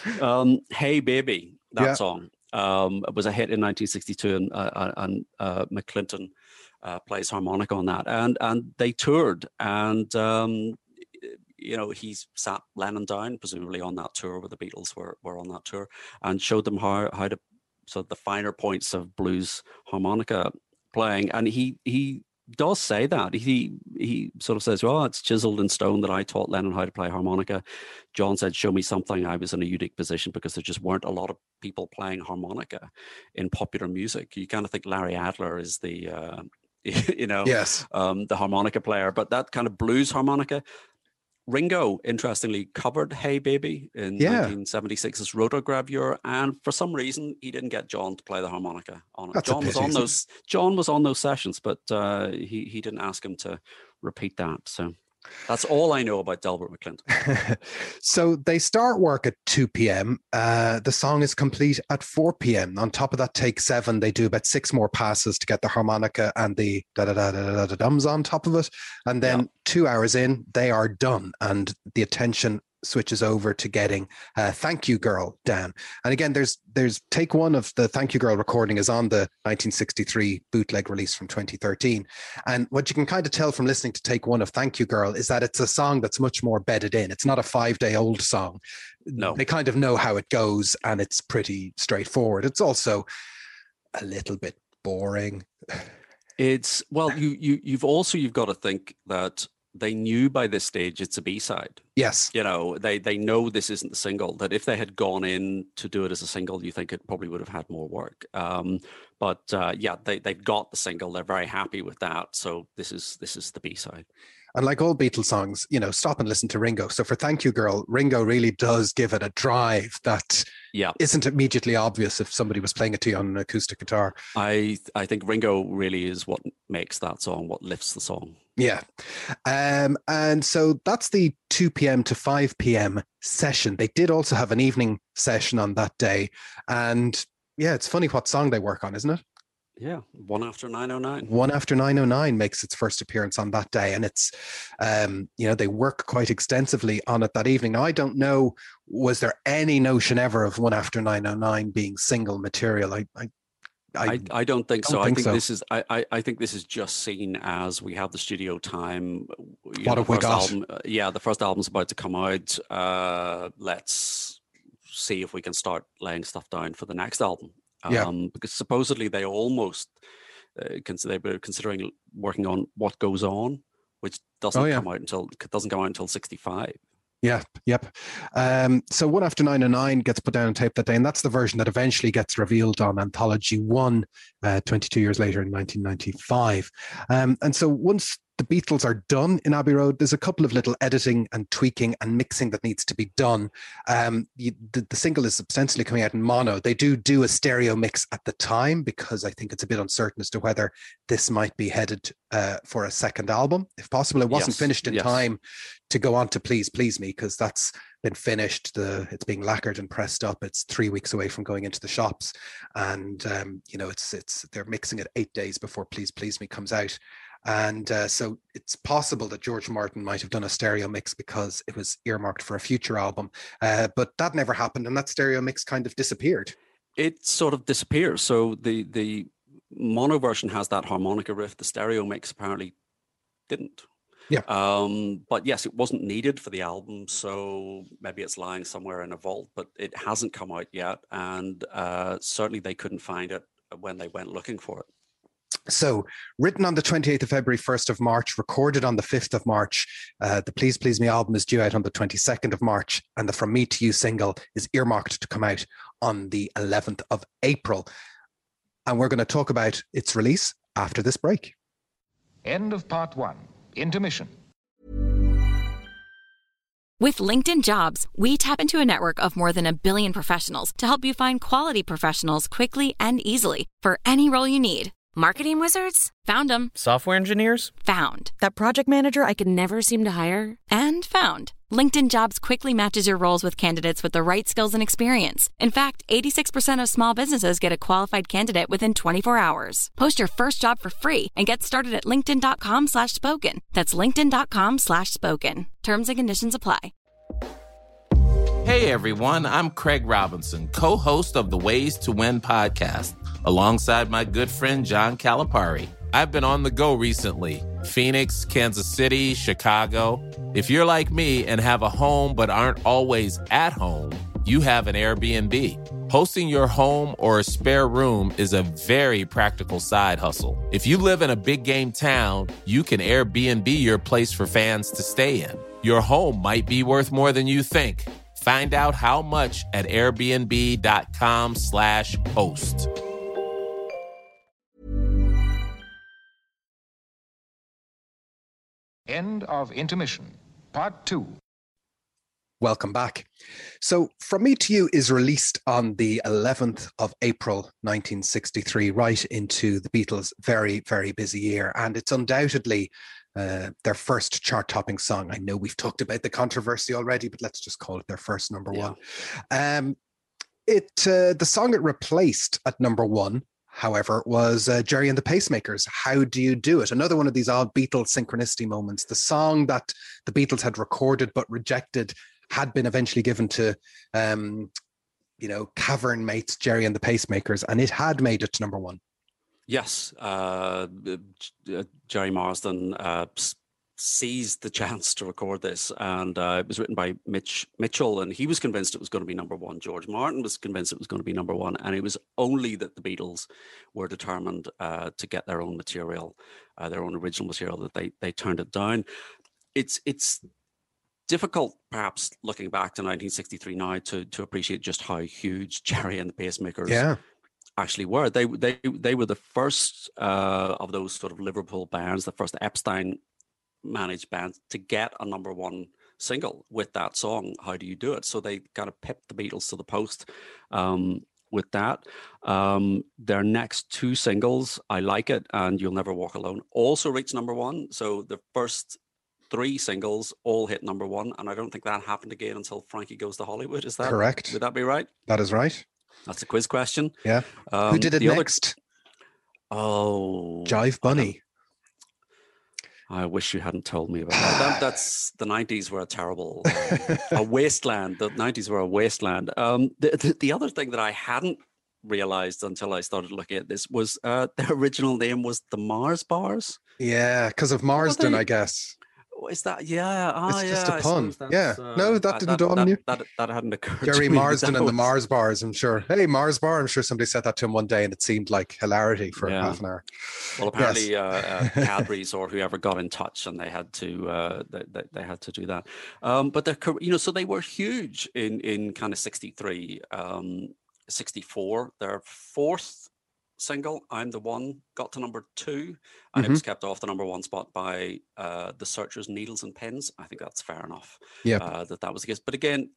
um, Hey Baby, that yeah. song um, was a hit in nineteen sixty-two, and uh, and uh, McClinton uh, plays harmonica on that, and and they toured, and um, you know, he sat Lennon down, presumably on that tour where the Beatles were were on that tour, and showed them how how to sort of the finer points of blues harmonica playing, and he he. does say that. He he sort of says, well, it's chiseled in stone that I taught Lennon how to play harmonica. John said, show me something. I was in a unique position because there just weren't a lot of people playing harmonica in popular music. You kind of think Larry Adler is the, uh, you know, yes. um, the harmonica player, but that kind of blues harmonica. Ringo, interestingly, covered Hey Baby in yeah. nineteen seventy-six's Rotogravure, and for some reason he didn't get John to play the harmonica on it. That's John was on those John was on those sessions, but uh, he he didn't ask him to repeat that. So that's all I know about Delbert McClinton. So they start work at two p.m. Uh, the song is complete at four p.m. On top of that, take seven, they do about six more passes to get the harmonica and the da da da da da da dums on top of it. And then yeah. two hours in, they are done. And the attention switches over to getting uh, Thank You Girl, Dan. And again, there's there's take one of the Thank You Girl recording is on the nineteen sixty-three bootleg release from twenty thirteen. And what you can kind of tell from listening to take one of Thank You Girl is that it's a song that's much more bedded in. It's not a five-day-old song. No. They kind of know how it goes, and it's pretty straightforward. It's also a little bit boring. It's, well, you, you, you've also, you've got to think that they knew by this stage it's a B-side. Yes. You know, they they know this isn't the single, that if they had gone in to do it as a single, you think it probably would have had more work. Um, but uh, yeah, they, they've got the single. They're very happy with that. So this is this is the B-side. And like all Beatles songs, you know, stop and listen to Ringo. So for Thank You Girl, Ringo really does give it a drive that yeah. isn't immediately obvious if somebody was playing it to you on an acoustic guitar. I I think Ringo really is what makes that song, what lifts the song. Yeah. Um, and so that's the two p.m. to five p.m. session. They did also have an evening session on that day. And yeah, it's funny what song they work on, isn't it? Yeah, One After nine oh nine. One After nine oh nine makes its first appearance on that day. And it's, um, you know, they work quite extensively on it that evening. Now, I don't know, was there any notion ever of One After nine oh nine being single material? I, I I, I, I don't think don't so. think I think so. this is I, I, I think this is just seen as we have the studio time. You know, What have we got? Album, uh, yeah, the first album's about to come out. Uh, let's see if we can start laying stuff down for the next album. Um, Yeah. Because supposedly they almost uh, consider, they were considering working on What Goes On, which doesn't Oh, yeah. come out until doesn't come out until sixty-five. Yeah, yep. Um, so One After nine oh nine gets put down on tape that day, and that's the version that eventually gets revealed on Anthology One, uh, twenty-two years later in nineteen ninety-five. Um, and so once the Beatles are done in Abbey Road, there's a couple of little editing and tweaking and mixing that needs to be done. Um, you, the, the single is ostensibly coming out in mono. They do do a stereo mix at the time because I think it's a bit uncertain as to whether this might be headed uh, for a second album. If possible, it wasn't Yes, finished in yes. time to go on to Please Please Me, because that's been finished. The it's being lacquered and pressed up. It's three weeks away from going into the shops, and um, you know it's it's they're mixing it eight days before Please Please Me comes out. And uh, so it's possible that George Martin might have done a stereo mix because it was earmarked for a future album. Uh, but that never happened, and that stereo mix kind of disappeared. It sort of disappears. So the the mono version has that harmonica riff. The stereo mix apparently didn't. Yeah. Um, but yes, it wasn't needed for the album, so maybe it's lying somewhere in a vault, but it hasn't come out yet, and uh, certainly they couldn't find it when they went looking for it. So, written on the twenty-eighth of February, first of March, recorded on the fifth of March. Uh, the Please Please Me album is due out on the twenty-second of March, and the From Me to You single is earmarked to come out on the eleventh of April. And we're going to talk about its release after this break. End of part one. Intermission. With LinkedIn Jobs, we tap into a network of more than a billion professionals to help you find quality professionals quickly and easily for any role you need. Marketing wizards? Found them. Software engineers? Found. That project manager I could never seem to hire? And found. LinkedIn Jobs quickly matches your roles with candidates with the right skills and experience. In fact, eighty-six percent of small businesses get a qualified candidate within twenty-four hours. Post your first job for free and get started at linkedin.com slash spoken. That's linkedin.com slash spoken. Terms and conditions apply. Hey everyone, I'm Craig Robinson, co-host of the Ways to Win podcast, alongside my good friend John Calipari. I've been on the go recently. Phoenix, Kansas City, Chicago. If you're like me and have a home but aren't always at home, you have an Airbnb. Hosting your home or a spare room is a very practical side hustle. If you live in a big game town, you can Airbnb your place for fans to stay in. Your home might be worth more than you think. Find out how much at airbnb.com slash host. End of intermission. Part two. Welcome back. So, From Me to You is released on the eleventh of April, nineteen sixty-three, right into the Beatles' very, very busy year. And it's undoubtedly uh, their first chart-topping song. I know we've talked about the controversy already, but let's just call it their first number Yeah. one. Um, it uh, the song it replaced at number one, however, was uh, Gerry and the Pacemakers, How Do You Do It? Another one of these odd Beatles synchronicity moments. The song that the Beatles had recorded but rejected had been eventually given to, um, you know, cavern mates Gerry and the Pacemakers, and it had made it to number one. Yes, uh, uh, Jerry Marsden uh, seized the chance to record this, and uh, it was written by Mitch Mitchell, and he was convinced it was going to be number one. George Martin was convinced it was going to be number one, and it was only that the Beatles were determined uh, to get their own material, uh, their own original material, that they they turned it down. It's it's difficult, perhaps looking back to nineteen sixty-three now, to to appreciate just how huge Gerry and the Pacemakers Yeah. actually were. They they they were the first uh, of those sort of Liverpool bands, the first Epstein managed bands to get a number one single with that song, How Do You Do It? So they kind of pipped the Beatles to the post um, with that. Um, their next two singles, I Like It and You'll Never Walk Alone, also reached number one. So the first three singles all hit number one, and I don't think that happened again until Frankie Goes to Hollywood. Is that Correct? Would that be right? That is right. That's a quiz question. Yeah. Um, Who did it the other- next? Oh, Jive Bunny. I wish you hadn't told me about that. that that's the nineties were a terrible, um, a wasteland. The nineties were a wasteland. Um, the, the the other thing that I hadn't realized until I started looking at this was uh, their original name was the Mars Bars. Yeah, because of Marsden, they, I guess. Is that yeah? Ah, it's yeah, just a I pun. Yeah, uh, no, that didn't dawn on you. That, that that hadn't occurred. Jerry to me, Marsden and was... the Mars Bars. I'm sure. Hey, Mars Bar. I'm sure somebody said that to him one day, and it seemed like hilarity for yeah. half an hour. Well, apparently, yes. uh, uh, Cadbury's or whoever got in touch, and they had to uh, they, they, they had to do that. Um, but they're you know, so they were huge in in kind of sixty-three, um, sixty-four. Their fourth single, I'm the One, got to number two, and mm-hmm. it was kept off the number one spot by uh, the Searchers, Needles and Pins. I think that's fair enough. Yeah, uh, that that was the case. But again,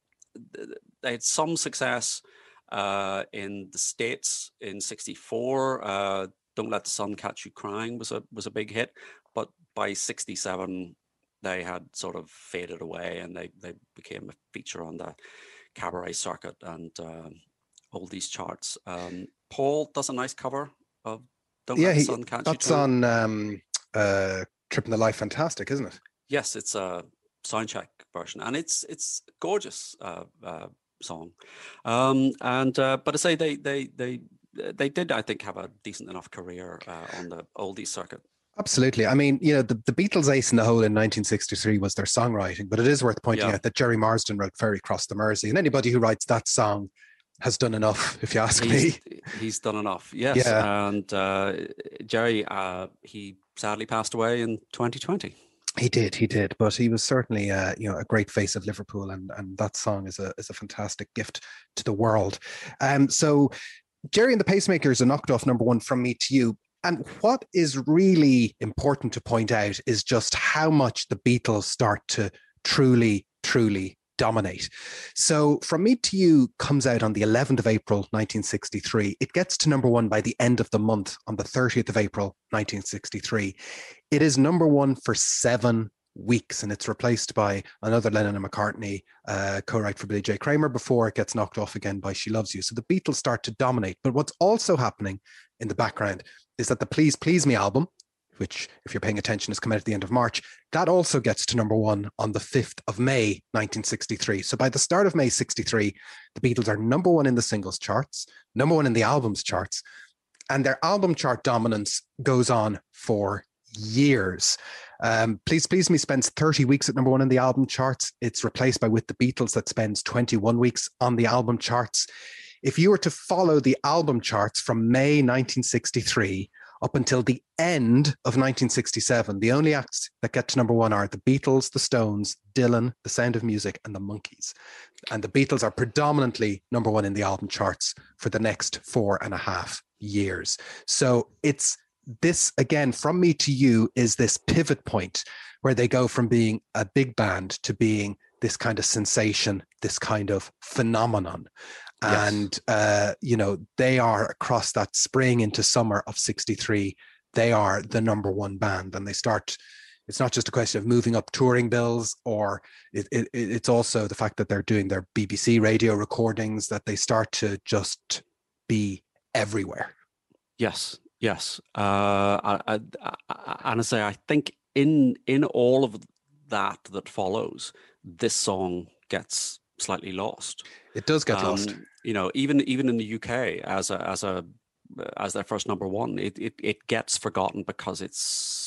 they had some success uh, in the States in sixty-four. Uh, Don't Let the Sun Catch You Crying was a was a big hit, but by sixty-seven they had sort of faded away, and they they became a feature on the cabaret circuit and uh, all these charts. Um, Paul does a nice cover of Don't yeah, Let the he, Sun Catch that's You Crying. on um, uh, Tripping the Life Fantastic, isn't it? Yes, it's a soundcheck version, and it's it's gorgeous uh, uh, song. Um, and uh, but I say they they they they did, I think, have a decent enough career uh, on the oldies circuit. Absolutely. I mean, you know, the, the Beatles' ace in the hole in nineteen sixty-three was their songwriting, but it is worth pointing yeah. out that Jerry Marsden wrote Ferry Cross the Mersey, and anybody who writes that song has done enough, if you ask he's, me. He's done enough, yes. Yeah. And uh, Jerry, uh, he sadly passed away in twenty twenty. He did, he did, but he was certainly, uh, you know, a great face of Liverpool, and and that song is a is a fantastic gift to the world. Um, so Jerry and the Pacemakers are knocked off number one from me to you. And what is really important to point out is just how much the Beatles start to truly, truly dominate. So From Me to You comes out on the eleventh of April, nineteen sixty-three. It gets to number one by the end of the month on the thirtieth of April, nineteen sixty-three. It is number one for seven weeks, and it's replaced by another Lennon and McCartney uh, co-write for Billy J. Kramer before it gets knocked off again by She Loves You. So the Beatles start to dominate. But what's also happening in the background is that the Please Please Me album, which, if you're paying attention, has come out at the end of March, that also gets to number one on the fifth of May, nineteen sixty-three. So by the start of May sixty-three, the Beatles are number one in the singles charts, number one in the albums charts, and their album chart dominance goes on for years. Um, Please Please Me spends thirty weeks at number one in the album charts. It's replaced by With the Beatles that spends twenty-one weeks on the album charts. If you were to follow the album charts from May nineteen sixty-three up until the end of nineteen sixty-seven, the only acts that get to number one are the Beatles, the Stones, Dylan, The Sound of Music, and the Monkees. And the Beatles are predominantly number one in the album charts for the next four and a half years. So it's this, again, From Me to You is this pivot point where they go from being a big band to being this kind of sensation, this kind of phenomenon. Yes. And, uh, you know, they are across that spring into summer of sixty-three, they are the number one band. And they start, it's not just a question of moving up touring bills, or it, it, it's also the fact that they're doing their B B C radio recordings, that they start to just be everywhere. Yes, yes. Uh, I, I, I, and I say, I think in in all of that that follows, this song gets slightly lost. It does get um, lost. You know, even even in the U K as a as a as their first number one, it it, it gets forgotten because it's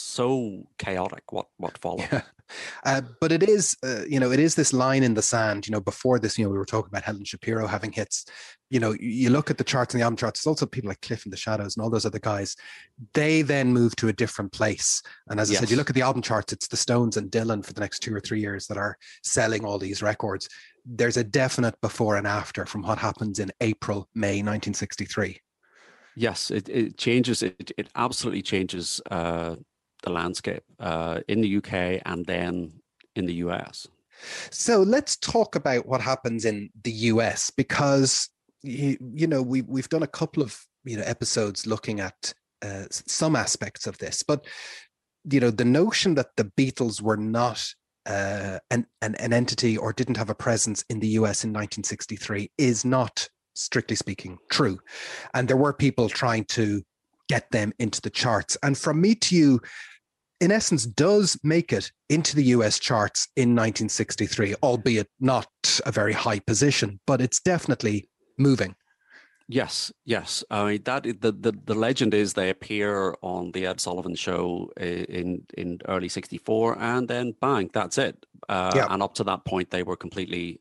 so chaotic what what followed. Yeah. Uh, but it is, uh, you know, it is this line in the sand. You know, before this, you know, we were talking about Helen Shapiro having hits. You know, you look at the charts and the album charts. There's also people like Cliff and the Shadows and all those other guys. They then move to a different place. And as I yes. said, you look at the album charts, it's the Stones and Dylan for the next two or three years that are selling all these records. There's a definite before and after from what happens in April, May nineteen sixty-three. Yes, it, it changes. It, it absolutely changes uh, the landscape uh, in the U K and then in the U S. So let's talk about what happens in the U S, because you, you know we we've done a couple of you know episodes looking at uh, some aspects of this, but you know the notion that the Beatles were not uh, an, an an entity or didn't have a presence in the U S in nineteen sixty-three is not, strictly speaking, true. And there were people trying to get them into the charts. And From Me to You, in essence, does make it into the U S charts in nineteen sixty-three, albeit not a very high position, but it's definitely moving. Yes, yes. I mean, that the, the the legend is they appear on the Ed Sullivan Show in in early sixty-four, and then bang, that's it. Uh, yeah. And up to that point, they were completely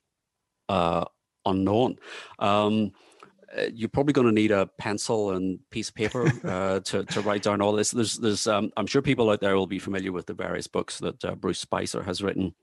uh, unknown. Um, you're probably going to need a pencil and piece of paper uh, to to write down all this. There's there's um, I'm sure people out there will be familiar with the various books that uh, Bruce Spicer has written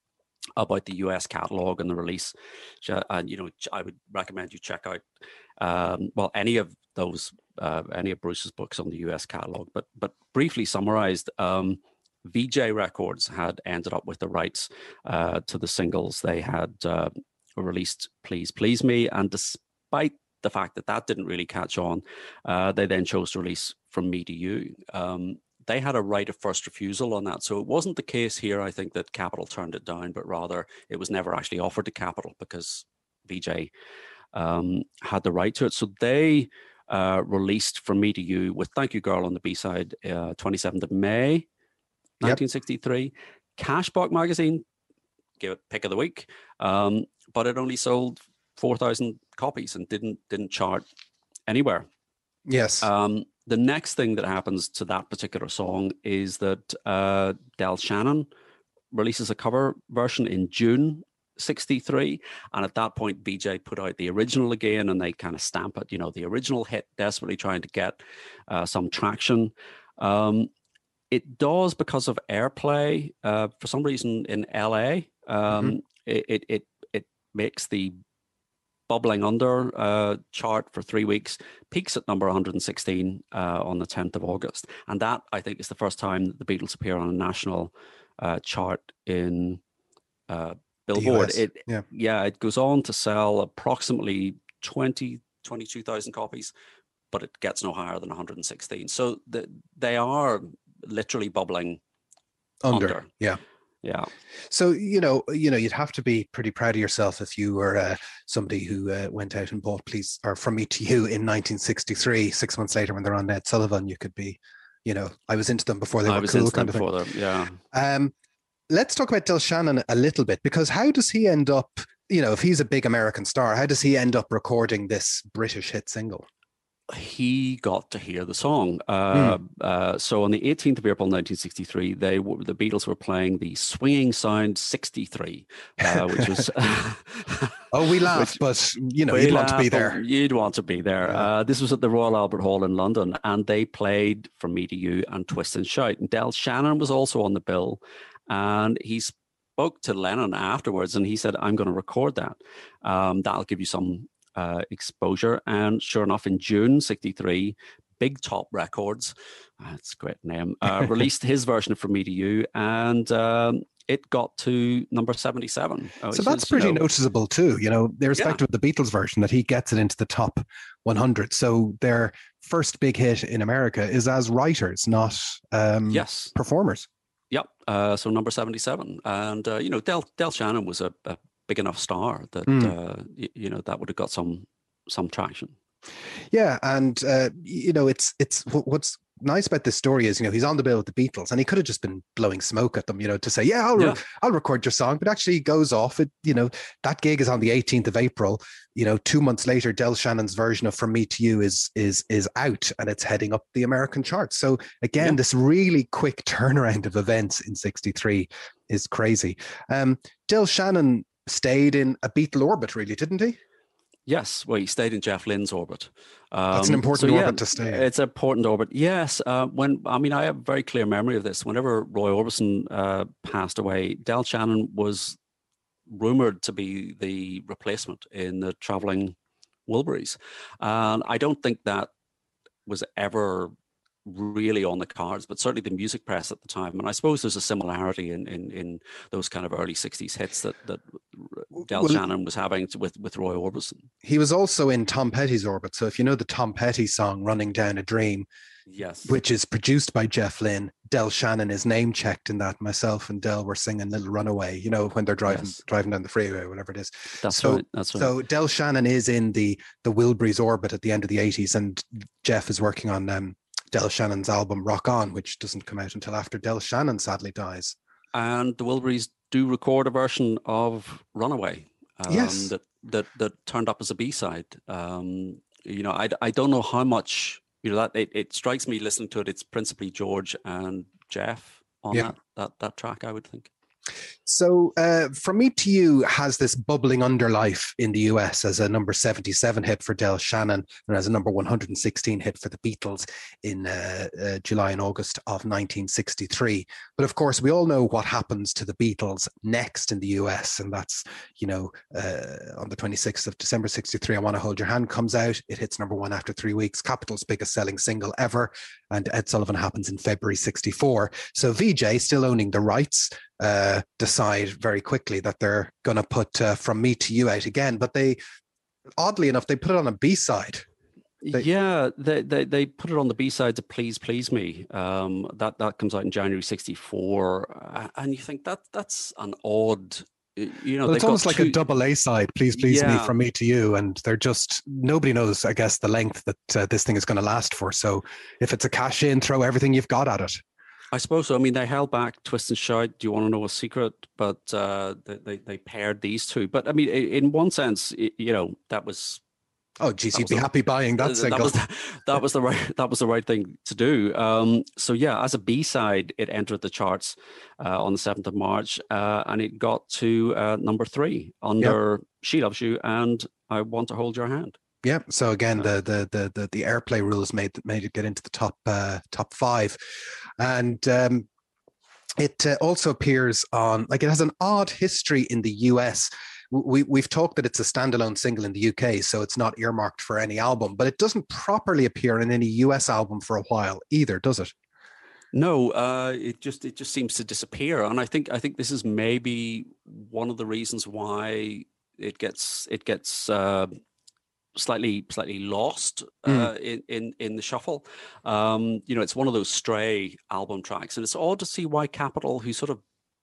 about the U S catalog and the release. And, you know, I would recommend you check out, um, well, any of those, uh, any of Bruce's books on the U S catalog. But but briefly summarized, um, V J Records had ended up with the rights uh, to the singles. They had uh, released Please Please Me. And despite the fact that that didn't really catch on, uh, they then chose to release From Me to You. Um, They had a right of first refusal on that. So it wasn't the case here, I think, that Capitol turned it down, but rather it was never actually offered to Capitol because V J um, had the right to it. So they uh, released From Me to You with Thank You Girl on the B-side, uh, twenty-seventh of May, nineteen sixty-three. Yep. Cashbox magazine gave it pick of the week, um, but it only sold four thousand copies and didn't didn't chart anywhere. Yes. Um, the next thing that happens to that particular song is that uh, Del Shannon releases a cover version in June sixty-three. And at that point, V J put out the original again, and they kind of stamp it, you know, the original hit, desperately trying to get uh, some traction. Um, it does because of airplay. Uh, for some reason in L A, um, mm-hmm. it, it, it, it makes the Bubbling Under uh, chart for three weeks, peaks at number one hundred sixteen uh, on the tenth of August. And that, I think, is the first time that the Beatles appear on a national uh, chart in uh, Billboard. It, yeah. yeah, it goes on to sell approximately twenty, twenty-two thousand copies, but it gets no higher than one hundred sixteen. So the, they are literally bubbling under. under. Yeah. Yeah. So, you know, you know, you'd have to be pretty proud of yourself if you were uh, somebody who uh, went out and bought Please or From Me to You in nineteen sixty-three. Six months later, when they're on Ed Sullivan, you could be, you know, I was into them before they I were was cool into kind them of before thing. Them, yeah. Um, let's talk about Del Shannon a little bit, because how does he end up, you know, if he's a big American star, how does he end up recording this British hit single? He got to hear the song. Uh, mm. uh, so on the eighteenth of April, nineteen sixty-three, they were, the Beatles were playing the Swinging Sound sixty-three, uh, which was... oh, we laugh, but, you know, you'd want to be there. You'd want to be there. Yeah. Uh, this was at the Royal Albert Hall in London, and they played From Me to You and Twist and Shout. And Del Shannon was also on the bill, and he spoke to Lennon afterwards, and he said, I'm going to record that. Um, that'll give you some... Uh, exposure. And sure enough, in June sixty-three, Big Top Records, that's a great name, uh, released his version of From Me to You, and um, it got to number seventy-seven. So that's is, pretty you know, noticeable too, you know, irrespective yeah. of the Beatles version, that he gets it into the top one hundred. So their first big hit in America is as writers, not um, yes. performers. Yep. Uh, so number seventy-seven. And, uh, you know, Del, Del Shannon was a, a big enough star that mm. uh, you, you know that would have got some some traction. Yeah, and uh, you know it's it's what's nice about this story is, you know, he's on the bill with the Beatles, and he could have just been blowing smoke at them, you know, to say, yeah, I'll yeah. Re- I'll record your song, but actually he goes off. It, you know, that gig is on the eighteenth of April. You know, two months later, Del Shannon's version of From Me to You is is is out, and it's heading up the American charts. So again, yeah. this really quick turnaround of events in sixty-three is crazy. Um, Del Shannon stayed in a Beatle orbit, really, didn't he? Yes, well, he stayed in Jeff Lynne's orbit. Um, That's an important so, orbit yeah, to stay in. It's an important orbit. Yes, uh, when I mean, I have a very clear memory of this. Whenever Roy Orbison uh, passed away, Del Shannon was rumored to be the replacement in the traveling Wilburys, and I don't think that was ever really on the cards, but certainly the music press at the time. And I suppose there's a similarity in in, in those kind of early sixties hits that that Del well, Shannon was having to, with, with Roy Orbison. He was also in Tom Petty's orbit. So if you know the Tom Petty song, Running Down a Dream, yes, which is produced by Jeff Lynne, Del Shannon is name checked in that. Myself and Del were singing Little Runaway, you know, when they're driving yes. driving down the freeway or whatever it is. That's so, right. That's right. So Del Shannon is in the the Wilburys orbit at the end of the eighties, and Jeff is working on um Del Shannon's album Rock On, which doesn't come out until after Del Shannon sadly dies. And the Wilburys do record a version of Runaway. Um, yes. That, that that turned up as a B-side. Um, you know, I, I don't know how much, you know, that it, it strikes me listening to it, it's principally George and Jeff on yeah. that, that that track, I would think. So uh, From Me to You has this bubbling under life in the U S as a number seventy-seven hit for Del Shannon and as a number one hundred sixteen hit for the Beatles in uh, uh, July and August of nineteen sixty-three. But of course, we all know what happens to the Beatles next in the U S, and that's, you know, uh, on the twenty-sixth of December sixty-three, I Want to Hold Your Hand comes out. It hits number one after three weeks, Capitol's biggest selling single ever, and Ed Sullivan happens in February sixty-four. So V J, still owning the rights, uh, decide very quickly that they're going to put uh, From Me to You out again. But they, oddly enough, they put it on a B-side. They, yeah, they, they they put it on the B-side to Please Please Me. Um, that, that comes out in January sixty-four. And you think that that's an odd... You know, well, it's almost two... like a double A side, Please Please yeah. Me, From Me to You. And they're just, nobody knows, I guess, the length that uh, this thing is going to last for. So if it's a cash in, throw everything you've got at it. I suppose so. I mean, they held back Twist and Shout, Do You Want to Know a Secret? But uh, they, they, they paired these two. But I mean, in one sense, you know, that was... Oh, geez, you'd be the, happy buying that, that single. Was the, that was the right. That was the right thing to do. Um, so yeah, as a B side, it entered the charts uh, on the seventh of March, uh, and it got to uh, number three under yep. She Loves You and I Want to Hold Your Hand. Yeah. So again, the the the the, the airplay rules made made it get into the top uh, top five, and um, it uh, also appears on, like, it has an odd history in the U S. We, we've talked that it's a standalone single in the U K, so it's not earmarked for any album, but it doesn't properly appear in any U S album for a while either, does it? No, uh, it just it just seems to disappear, and I think I think this is maybe one of the reasons why it gets it gets uh, slightly slightly lost uh, mm. in, in in the shuffle. Um, you know, it's one of those stray album tracks, and it's odd to see why Capitol, who sort of,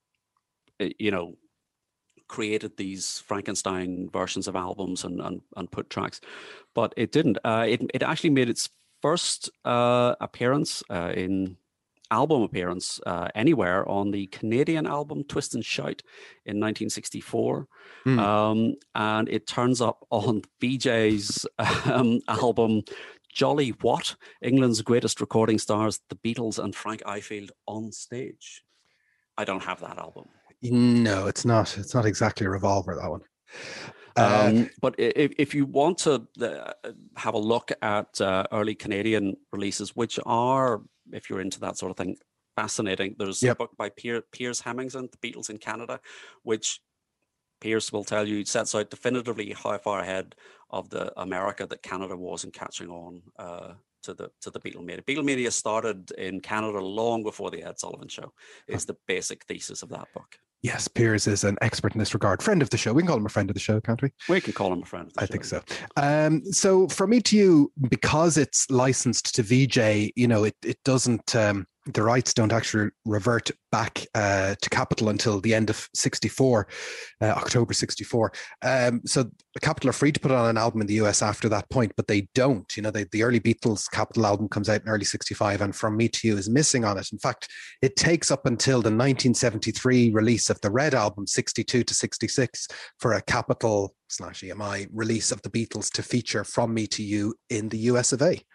you know, created these Frankenstein versions of albums and and, and put tracks, but it didn't. Uh, it it actually made its first uh, appearance uh, in album appearance uh, anywhere on the Canadian album Twist and Shout in nineteen sixty-four, mm. um, and it turns up on V J's um, album Jolly What? England's Greatest Recording Stars, the Beatles and Frank Ifield on Stage. I don't have that album. No, it's not. It's not exactly a Revolver, that one. Um, uh, but if, if you want to uh, have a look at uh, early Canadian releases, which are, if you're into that sort of thing, fascinating. There's yep. a book by Piers, Piers Hemmingson, The Beatles in Canada, which Piers will tell you sets out definitively how far ahead of the America that Canada was in catching on uh, to the to the Beatlemania. Beatlemania started in Canada long before the Ed Sullivan Show, is the basic thesis of that book. Yes, Piers is an expert in this regard. Friend of the show. We can call him a friend of the show, can't we? We can call him a friend of the I show. think so. Um, so From Me to You, because it's licensed to V J, you know, it, it doesn't, um, the rights don't actually revert back uh, to Capitol until the end of sixty-four, uh, October sixty-four. Um, so Capitol are free to put on an album in the U S after that point, but they don't. You know, they, the early Beatles Capitol album comes out in early sixty-five, and From Me to You is missing on it. In fact, it takes up until the nineteen seventy-three release of the Red Album, sixty-two to sixty-six, for a Capitol slash E M I release of the Beatles to feature From Me to You in the U S of A.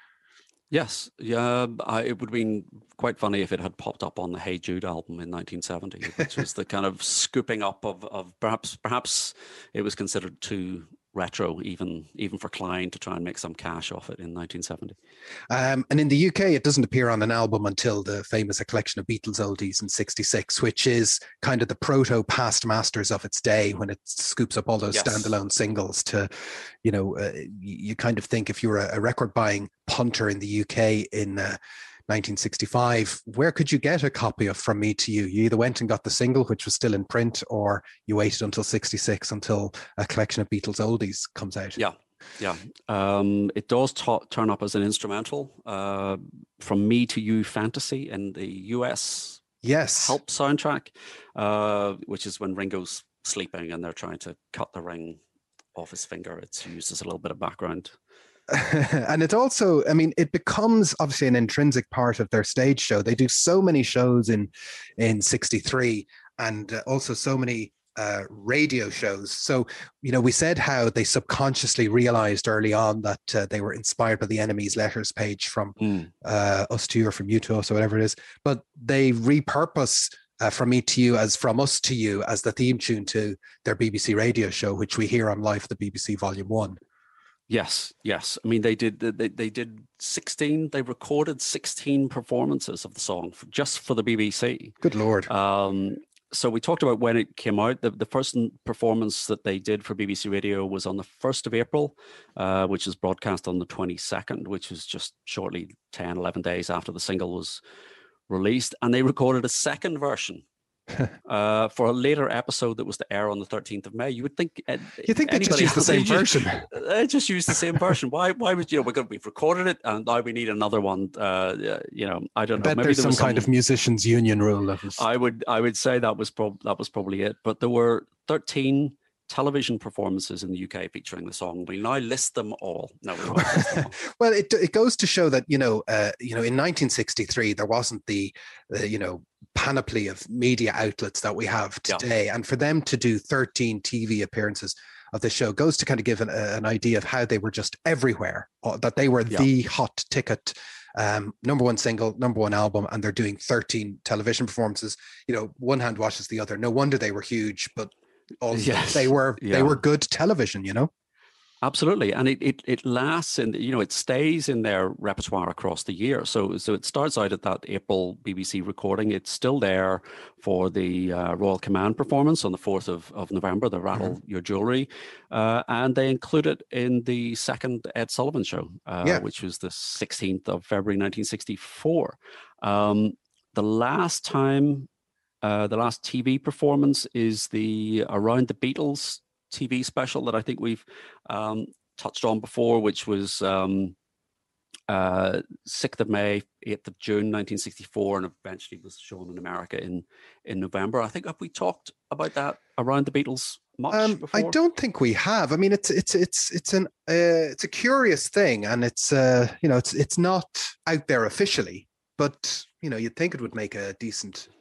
Yes, yeah, I, it would have been quite funny if it had popped up on the Hey Jude album in nineteen seventy, which was the kind of scooping up of, of perhaps perhaps it was considered too retro, even even for Klein, to try and make some cash off it in nineteen seventy. Um, and in the U K, it doesn't appear on an album until the famous A Collection of Beatles Oldies in sixty-six, which is kind of the proto Past Masters of its day, when it scoops up all those yes. standalone singles to, you know, uh, you, you kind of think if you were a, a record buying punter in the U K in uh, nineteen sixty-five, where could you get a copy of From Me to You? You either went and got the single, which was still in print, or you waited until sixty-six until A Collection of Beatles Oldies comes out. Yeah, yeah. Um, it does t- turn up as an instrumental, uh, From Me to You Fantasy in the U S yes. Help soundtrack, uh, which is when Ringo's sleeping and they're trying to cut the ring off his finger. It's used as a little bit of background. And it also, I mean, it becomes obviously an intrinsic part of their stage show. They do so many shows in in sixty-three, and uh, also so many uh, radio shows. So, you know, we said how they subconsciously realized early on that uh, they were inspired by the Enemy's Letters page from mm. uh, Us to You or From You to Us or whatever it is. But they repurpose uh, From Me to You as From Us to You as the theme tune to their B B C radio show, which we hear on Live, the B B C Volume One. Yes, yes. I mean, they did. They they did sixteen. They recorded sixteen performances of the song for, just for the B B C. Good Lord. Um, so we talked about when it came out. The, the first performance that they did for B B C Radio was on the first of April, uh, which was broadcast on the twenty-second, which was just shortly ten, eleven days after the single was released. And they recorded a second version uh, for a later episode that was to air on the thirteenth of May. You would think uh, you think they just use the same version. They just use the same version. Why? Why would you know? We're going, we've recorded it, and now we need another one. Uh, you know, I don't I know. Bet Maybe there's there some, some kind of musicians' union rule. That was... I would, I would say that was prob- that was probably it. But there were thirteen television performances in the U K featuring the song. We now list them all. No, we won't list them all. Well, it it goes to show that you know, uh, you know, in nineteen sixty-three there wasn't the, uh, you know, panoply of media outlets that we have today, yeah. And for them to do thirteen T V appearances of the show goes to kind of give an, uh, an idea of how they were just everywhere. That they were yeah. the hot ticket. Um, number one single, number one album, and they're doing thirteen television performances. You know, one hand washes the other. No wonder they were huge, but also yes. they were yeah. they were good television, you know. Absolutely, and it, it it lasts and you know it stays in their repertoire across the year. So so it starts out at that April B B C recording. It's still there for the uh, Royal Command performance on the fourth of, of November, the Rattle mm-hmm. Your Jewelry, uh, and they include it in the second Ed Sullivan Show, uh, yeah. which was the sixteenth of February nineteen sixty-four. Um, the last time, uh, the last T V performance is the Around the Beatles T V special that I think we've um, touched on before, which was um, uh, sixth of May, eighth of June, nineteen sixty-four, and eventually was shown in America in in November. I think have we talked about that Around the Beatles much um, before? I don't think we have. I mean, it's it's it's it's an uh, it's a curious thing, and it's uh, you know it's it's not out there officially, but you know you'd think it would make a decent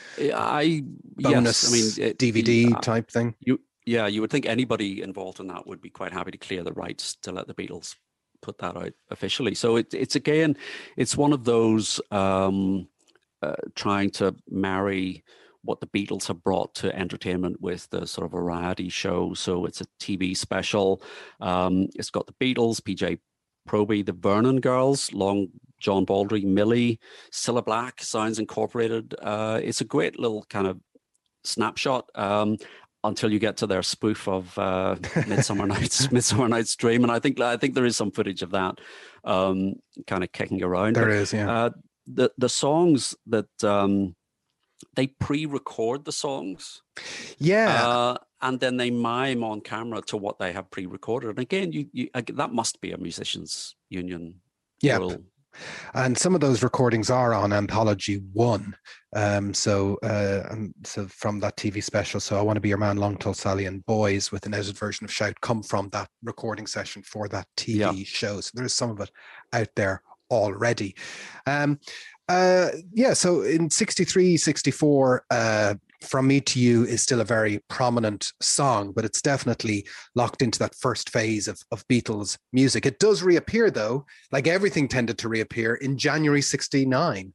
I bonus. Yes, I mean it, D V D uh, type thing. You. Yeah, you would think anybody involved in that would be quite happy to clear the rights to let the Beatles put that out officially. So it, it's again, it's one of those um, uh, trying to marry what the Beatles have brought to entertainment with the sort of variety show. So it's a T V special. Um, it's got the Beatles, P J Proby, the Vernon Girls, Long John Baldry, Millie, Cilla Black, Sounds Incorporated. Uh, it's a great little kind of snapshot. Um, until you get to their spoof of uh, Midsummer Night's Midsummer Night's Dream, and I think I think there is some footage of that um, kind of kicking around. There but, is, yeah. Uh, the the songs that um, they pre-record the songs, yeah, uh, and then they mime on camera to what they have pre-recorded. And again, you, you that must be a musicians' union. Yeah. And some of those recordings are on Anthology One, um, so uh, and so from that T V special. So I Want to Be Your Man, Long Tall Sally, and Boys with an edited version of Shout come from that recording session for that T V yeah. show. So there is some of it out there already. Um, uh, yeah. So in sixty-three, sixty-four, uh, From Me to You is still a very prominent song, but it's definitely locked into that first phase of, of Beatles music. It does reappear, though, like everything tended to reappear in January sixty-nine.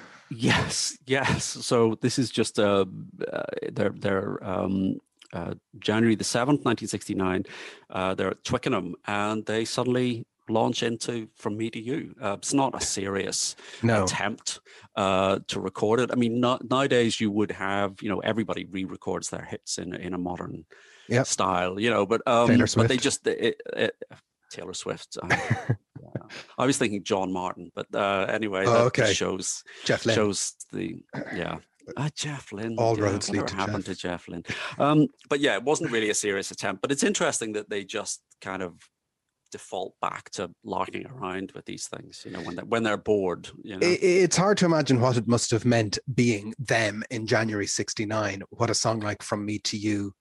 Yes, yes. So this is just uh, uh their their um uh, January the seventh, nineteen sixty-nine. Uh, they're at Twickenham, and they suddenly launch into From Me to You. Uh, it's not a serious no. attempt uh, to record it. I mean, not, nowadays you would have, you know, everybody re-records their hits in in a modern yep. style, you know, but um, Taylor Swift. But they just it, it, Taylor Swift. Uh, yeah. I was thinking John Martin, but uh, anyway, oh, that okay. shows Jeff Lynne. shows the yeah. Ah, Jeff Lynne. All yeah, roads lead what to happened Jeff. to Jeff Lynne. Um, but yeah, it wasn't really a serious attempt. But it's interesting that they just kind of default back to larking around with these things, you know, when they're, when they're bored. You know? It's hard to imagine what it must have meant being them in January sixty-nine, what a song like From Me to You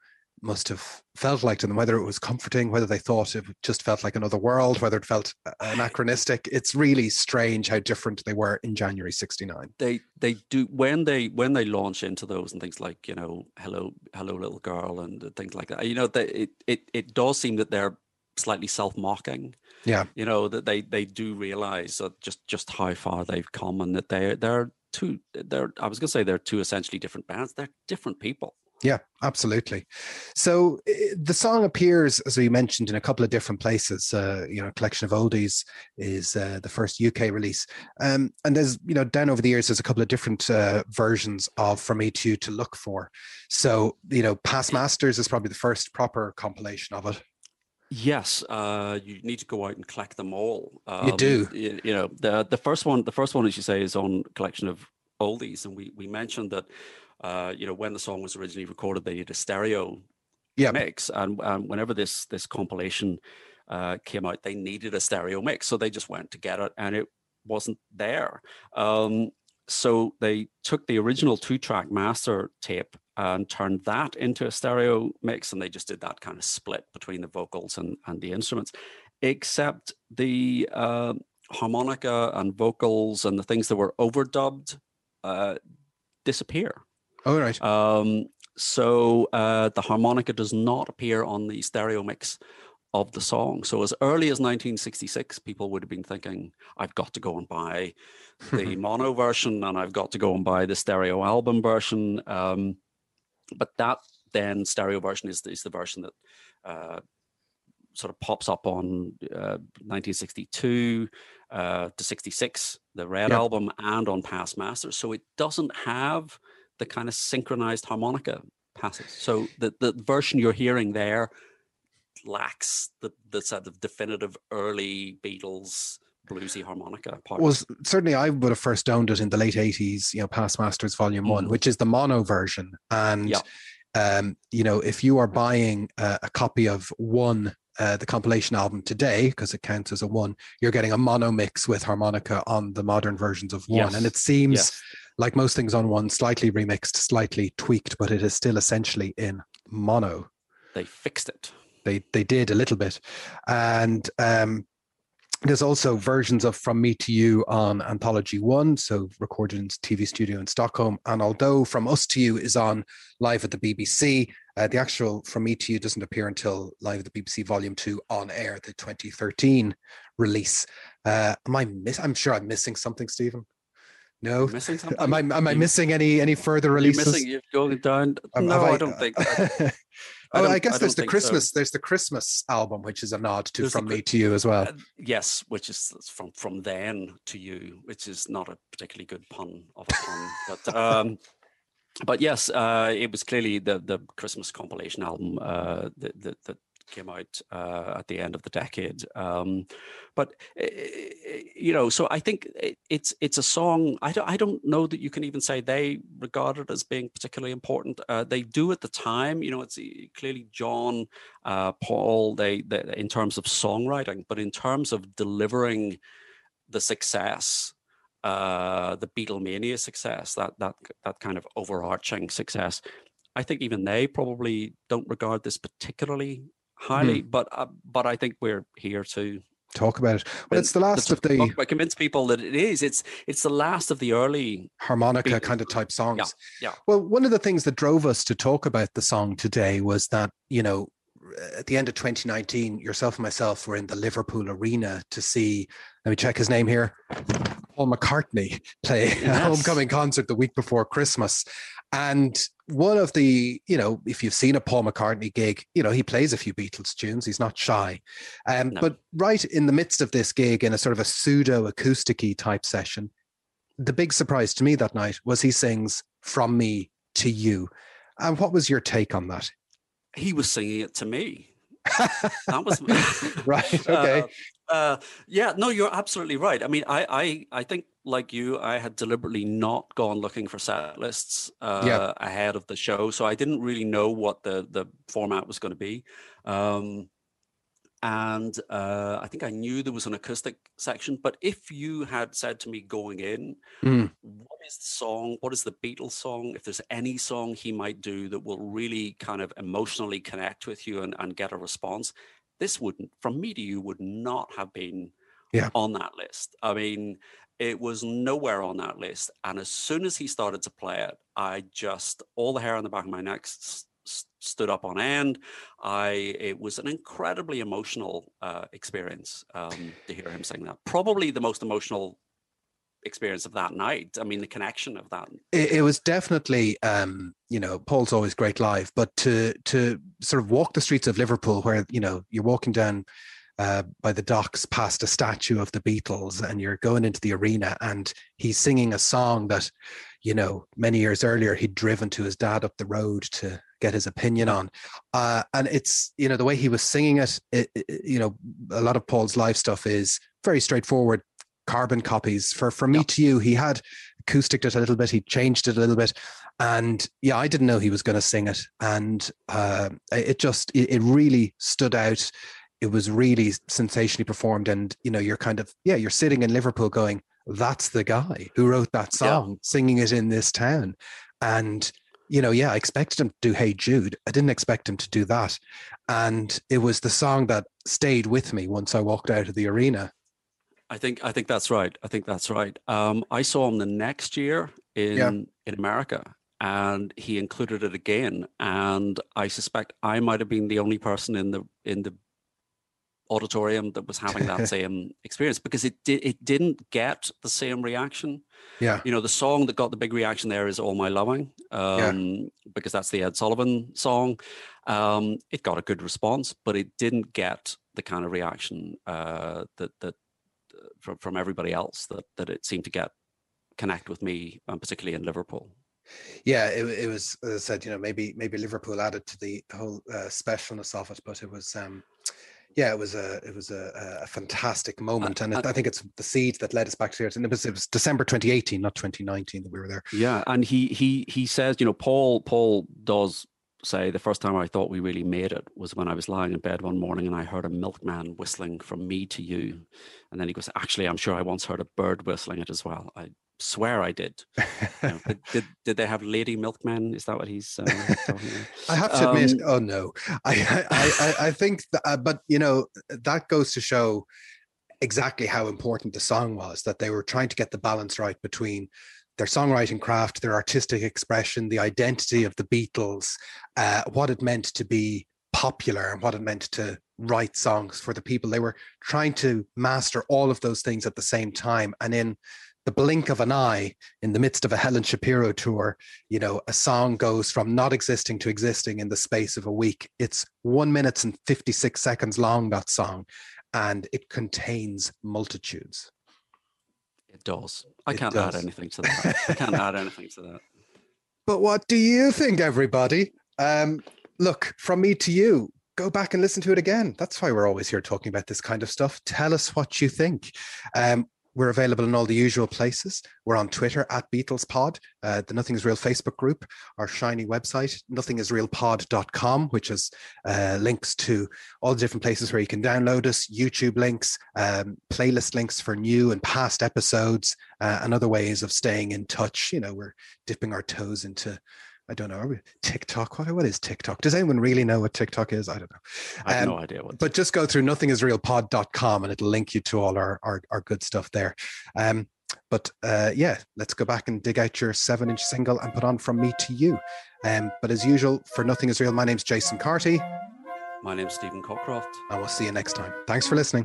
must have felt like to them, whether it was comforting, whether they thought it just felt like another world, whether it felt anachronistic. It's really strange how different they were in January sixty-nine. They they do when they when they launch into those and things like, you know, hello hello little girl and things like that. You know, they, it it it does seem that they're slightly self-mocking. Yeah, you know, that they they do realize that just just how far they've come, and that they they're two they're I was gonna say they're two essentially different bands. They're different people. Yeah, absolutely. So the song appears, as we mentioned, in a couple of different places. Uh, you know, Collection of Oldies is uh, the first U K release. Um, and there's, you know, down over the years, there's a couple of different uh, versions of From Me to You to look for. So, you know, Past Masters is probably the first proper compilation of it. Yes, uh, you need to go out and collect them all. Um, you do. You, you know, the the first one, the first one, as you say, is on Collection of Oldies. And we, we mentioned that Uh, you know, when the song was originally recorded, they did a stereo yep. mix, and, and whenever this this compilation uh, came out, they needed a stereo mix, so they just went to get it, and it wasn't there. Um, so they took the original two-track master tape and turned that into a stereo mix, and they just did that kind of split between the vocals and, and the instruments, except the uh, harmonica and vocals and the things that were overdubbed uh, disappear. Oh, right. Um, so uh, the harmonica does not appear on the stereo mix of the song. So as early as nineteen sixty-six, people would have been thinking, I've got to go and buy the mono version, and I've got to go and buy the stereo album version. Um, but that then stereo version is, is the version that uh, sort of pops up on uh, nineteen sixty-two uh, to sixty-six, the Red yep. album, and on Past Masters. So it doesn't have the kind of synchronized harmonica passes. So the, the version you're hearing there lacks the, the sort of definitive early Beatles bluesy harmonica part. Well, certainly I would have first owned it in the late eighties, you know, Past Masters Volume mm. one, which is the mono version. And, yeah. um, you know, if you are buying uh, a copy of one, uh, the compilation album today, because it counts as a one, you're getting a mono mix with harmonica on the modern versions of one. Yes. And it seems... Yes. like most things on one, slightly remixed, slightly tweaked, but it is still essentially in mono. They fixed it. They they did a little bit. And um, there's also versions of From Me to You on Anthology One, so recorded in T V studio in Stockholm. And although From Us to You is on live at the B B C, uh, the actual From Me to You doesn't appear until live at the B B C Volume Two on air, the twenty thirteen release. Uh, am I miss? I'm sure I'm missing something, Stephen. No, missing something? Am I am I missing any any further releases? You're missing. You're going down. Um, no, I, I don't think. I, oh, I, I guess I there's the Christmas. So. There's the Christmas album, which is a nod to there's From the, Me to You as well. Uh, yes, which is from From Then to You, which is not a particularly good pun of a pun, but um, but yes, uh, it was clearly the the Christmas compilation album uh, that that. that came out uh, at the end of the decade, um, but uh, you know. So I think it's it's a song. I don't I don't know that you can even say they regard it as being particularly important. Uh, they do at the time. You know, it's clearly John, uh, Paul. They, they in terms of songwriting, but in terms of delivering the success, uh, the Beatlemania success, that that that kind of overarching success. I think even they probably don't regard this particularly highly, hmm. but uh, but I think we're here to talk about it. Well, it's the last to, of the. I convince people that it is. It's it's the last of the early harmonica Beatles. Kind of type songs. Yeah, yeah. Well, one of the things that drove us to talk about the song today was that, you know, at the end of twenty nineteen, yourself and myself were in the Liverpool Arena to see. Let me check his name here. Paul McCartney play yes. a homecoming concert the week before Christmas. And one of the, you know, if you've seen a Paul McCartney gig, you know, he plays a few Beatles tunes. He's not shy. Um, no. But right in the midst of this gig, in a sort of a pseudo acoustic-y type session, the big surprise to me that night was he sings From Me to You. And what was your take on that? He was singing it to me. That was right. Okay. Uh, uh, yeah, no, you're absolutely right. I mean, I, I, I think like you, I had deliberately not gone looking for set lists uh, yep. ahead of the show, so I didn't really know what the the format was going to be. Um, and uh, I think I knew there was an acoustic section. But if you had said to me going in, Mm. what is the song? What is the Beatles song? If there's any song he might do that will really kind of emotionally connect with you and, and get a response, this wouldn't, From Me to You, would not have been Yeah. on that list. I mean, it was nowhere on that list. And as soon as he started to play it, I just, all the hair on the back of my neck s- s- stood up on end. I, it was an incredibly emotional uh, experience um, to hear him sing that. Probably the most emotional experience of that night. I mean, the connection of that. It, it was definitely, um, you know, Paul's always great live, but to to sort of walk the streets of Liverpool, where, you know, you're walking down uh, by the docks past a statue of the Beatles, and you're going into the arena, and he's singing a song that, you know, many years earlier he'd driven to his dad up the road to get his opinion on. Uh, and it's, you know, the way he was singing it, it, it, you know, a lot of Paul's live stuff is very straightforward, carbon copies. For From Me Yeah. to You, he had acousticked it a little bit, he changed it a little bit, and yeah, I didn't know he was going to sing it, and uh, it just it, it really stood out. It was really sensationally performed, and you know, you're kind of yeah, you're sitting in Liverpool going, that's the guy who wrote that song, Yeah. singing it in this town. And you know, yeah, I expected him to do Hey Jude. I didn't expect him to do that, and it was the song that stayed with me once I walked out of the arena. I think I think that's right. I think that's right. Um, I saw him the next year in Yeah. in America, and he included it again. And I suspect I might have been the only person in the in the auditorium that was having that same experience, because it did it didn't get the same reaction. Yeah, You know, the song that got the big reaction there is All My Loving, um, because that's the Ed Sullivan song. Um, it got a good response, but it didn't get the kind of reaction uh, that that from from everybody else that that it seemed to get connect with me, um, particularly in Liverpool. yeah, it, it was, as I said, you know, maybe maybe Liverpool added to the, the whole uh, specialness of it, but it was, um, yeah, it was a it was a, a fantastic moment, and it, I think it's the seed that led us back to it. And it was it was December twenty eighteen, not twenty nineteen, that we were there. Yeah, and he he he says, you know, Paul Paul does say the first time I thought we really made it was when I was lying in bed one morning and I heard a milkman whistling From Me to You, and then he goes, actually, I'm sure I once heard a bird whistling it as well. I swear I did. You know, did, did did they have lady milkmen? Is that what he's uh, talking about? I have to admit, Um, oh no, I I I, I think, that, uh, but you know, that goes to show exactly how important the song was. That they were trying to get the balance right between their songwriting craft, their artistic expression, the identity of the Beatles, uh, what it meant to be popular and what it meant to write songs for the people. They were trying to master all of those things at the same time. And in the blink of an eye, in the midst of a Helen Shapiro tour, you know, a song goes from not existing to existing in the space of a week. It's one minute and fifty-six seconds long, that song, and it contains multitudes. It does. I It can't does. add anything to that. I can't add anything to that. But what do you think, everybody? Um, look, From Me to You, go back and listen to it again. That's why we're always here talking about this kind of stuff. Tell us what you think. Um, we're available in all the usual places. We're on Twitter at BeatlesPod, uh, the Nothing Is Real Facebook group, our shiny website, nothing is real pod dot com, which has uh, links to all the different places where you can download us, YouTube links, um, playlist links for new and past episodes, uh, and other ways of staying in touch. You know, we're dipping our toes into, I don't know, are we, TikTok. What, what is TikTok? Does anyone really know what TikTok is? I don't know. I have Um, no idea what. But just go through nothing is real pod dot com and it'll link you to all our, our, our good stuff there. Um, but uh, yeah, let's go back and dig out your seven inch single and put on From Me to You. Um, but as usual, for Nothing Is Real, my name's Jason Carty, My name's Stephen Cockcroft. and we'll see you next time. Thanks for listening.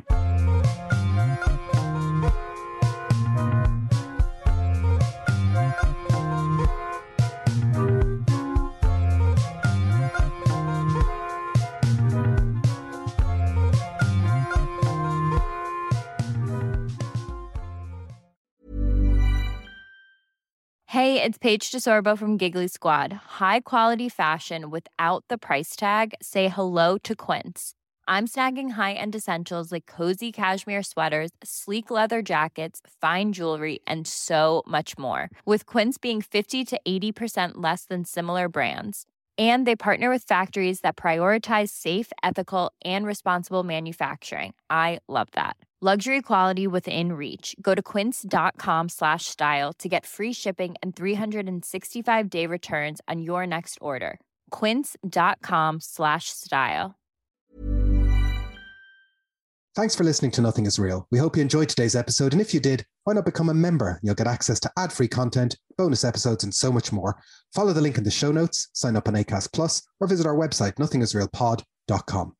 Hey, it's Paige DeSorbo from Giggly Squad. High quality fashion without the price tag. Say hello to Quince. I'm snagging high-end essentials like cozy cashmere sweaters, sleek leather jackets, fine jewelry, and so much more. With Quince being fifty to eighty percent less than similar brands. And they partner with factories that prioritize safe, ethical, and responsible manufacturing. I love that. Luxury quality within reach. Go to quince.com slash style to get free shipping and three sixty-five day returns on your next order. Quince.com slash style. Thanks for listening to Nothing Is Real. We hope you enjoyed today's episode, and if you did, why not become a member? You'll get access to ad-free content, bonus episodes, and so much more. Follow the link in the show notes, sign up on Acast Plus, or visit our website, nothing is real pod dot com.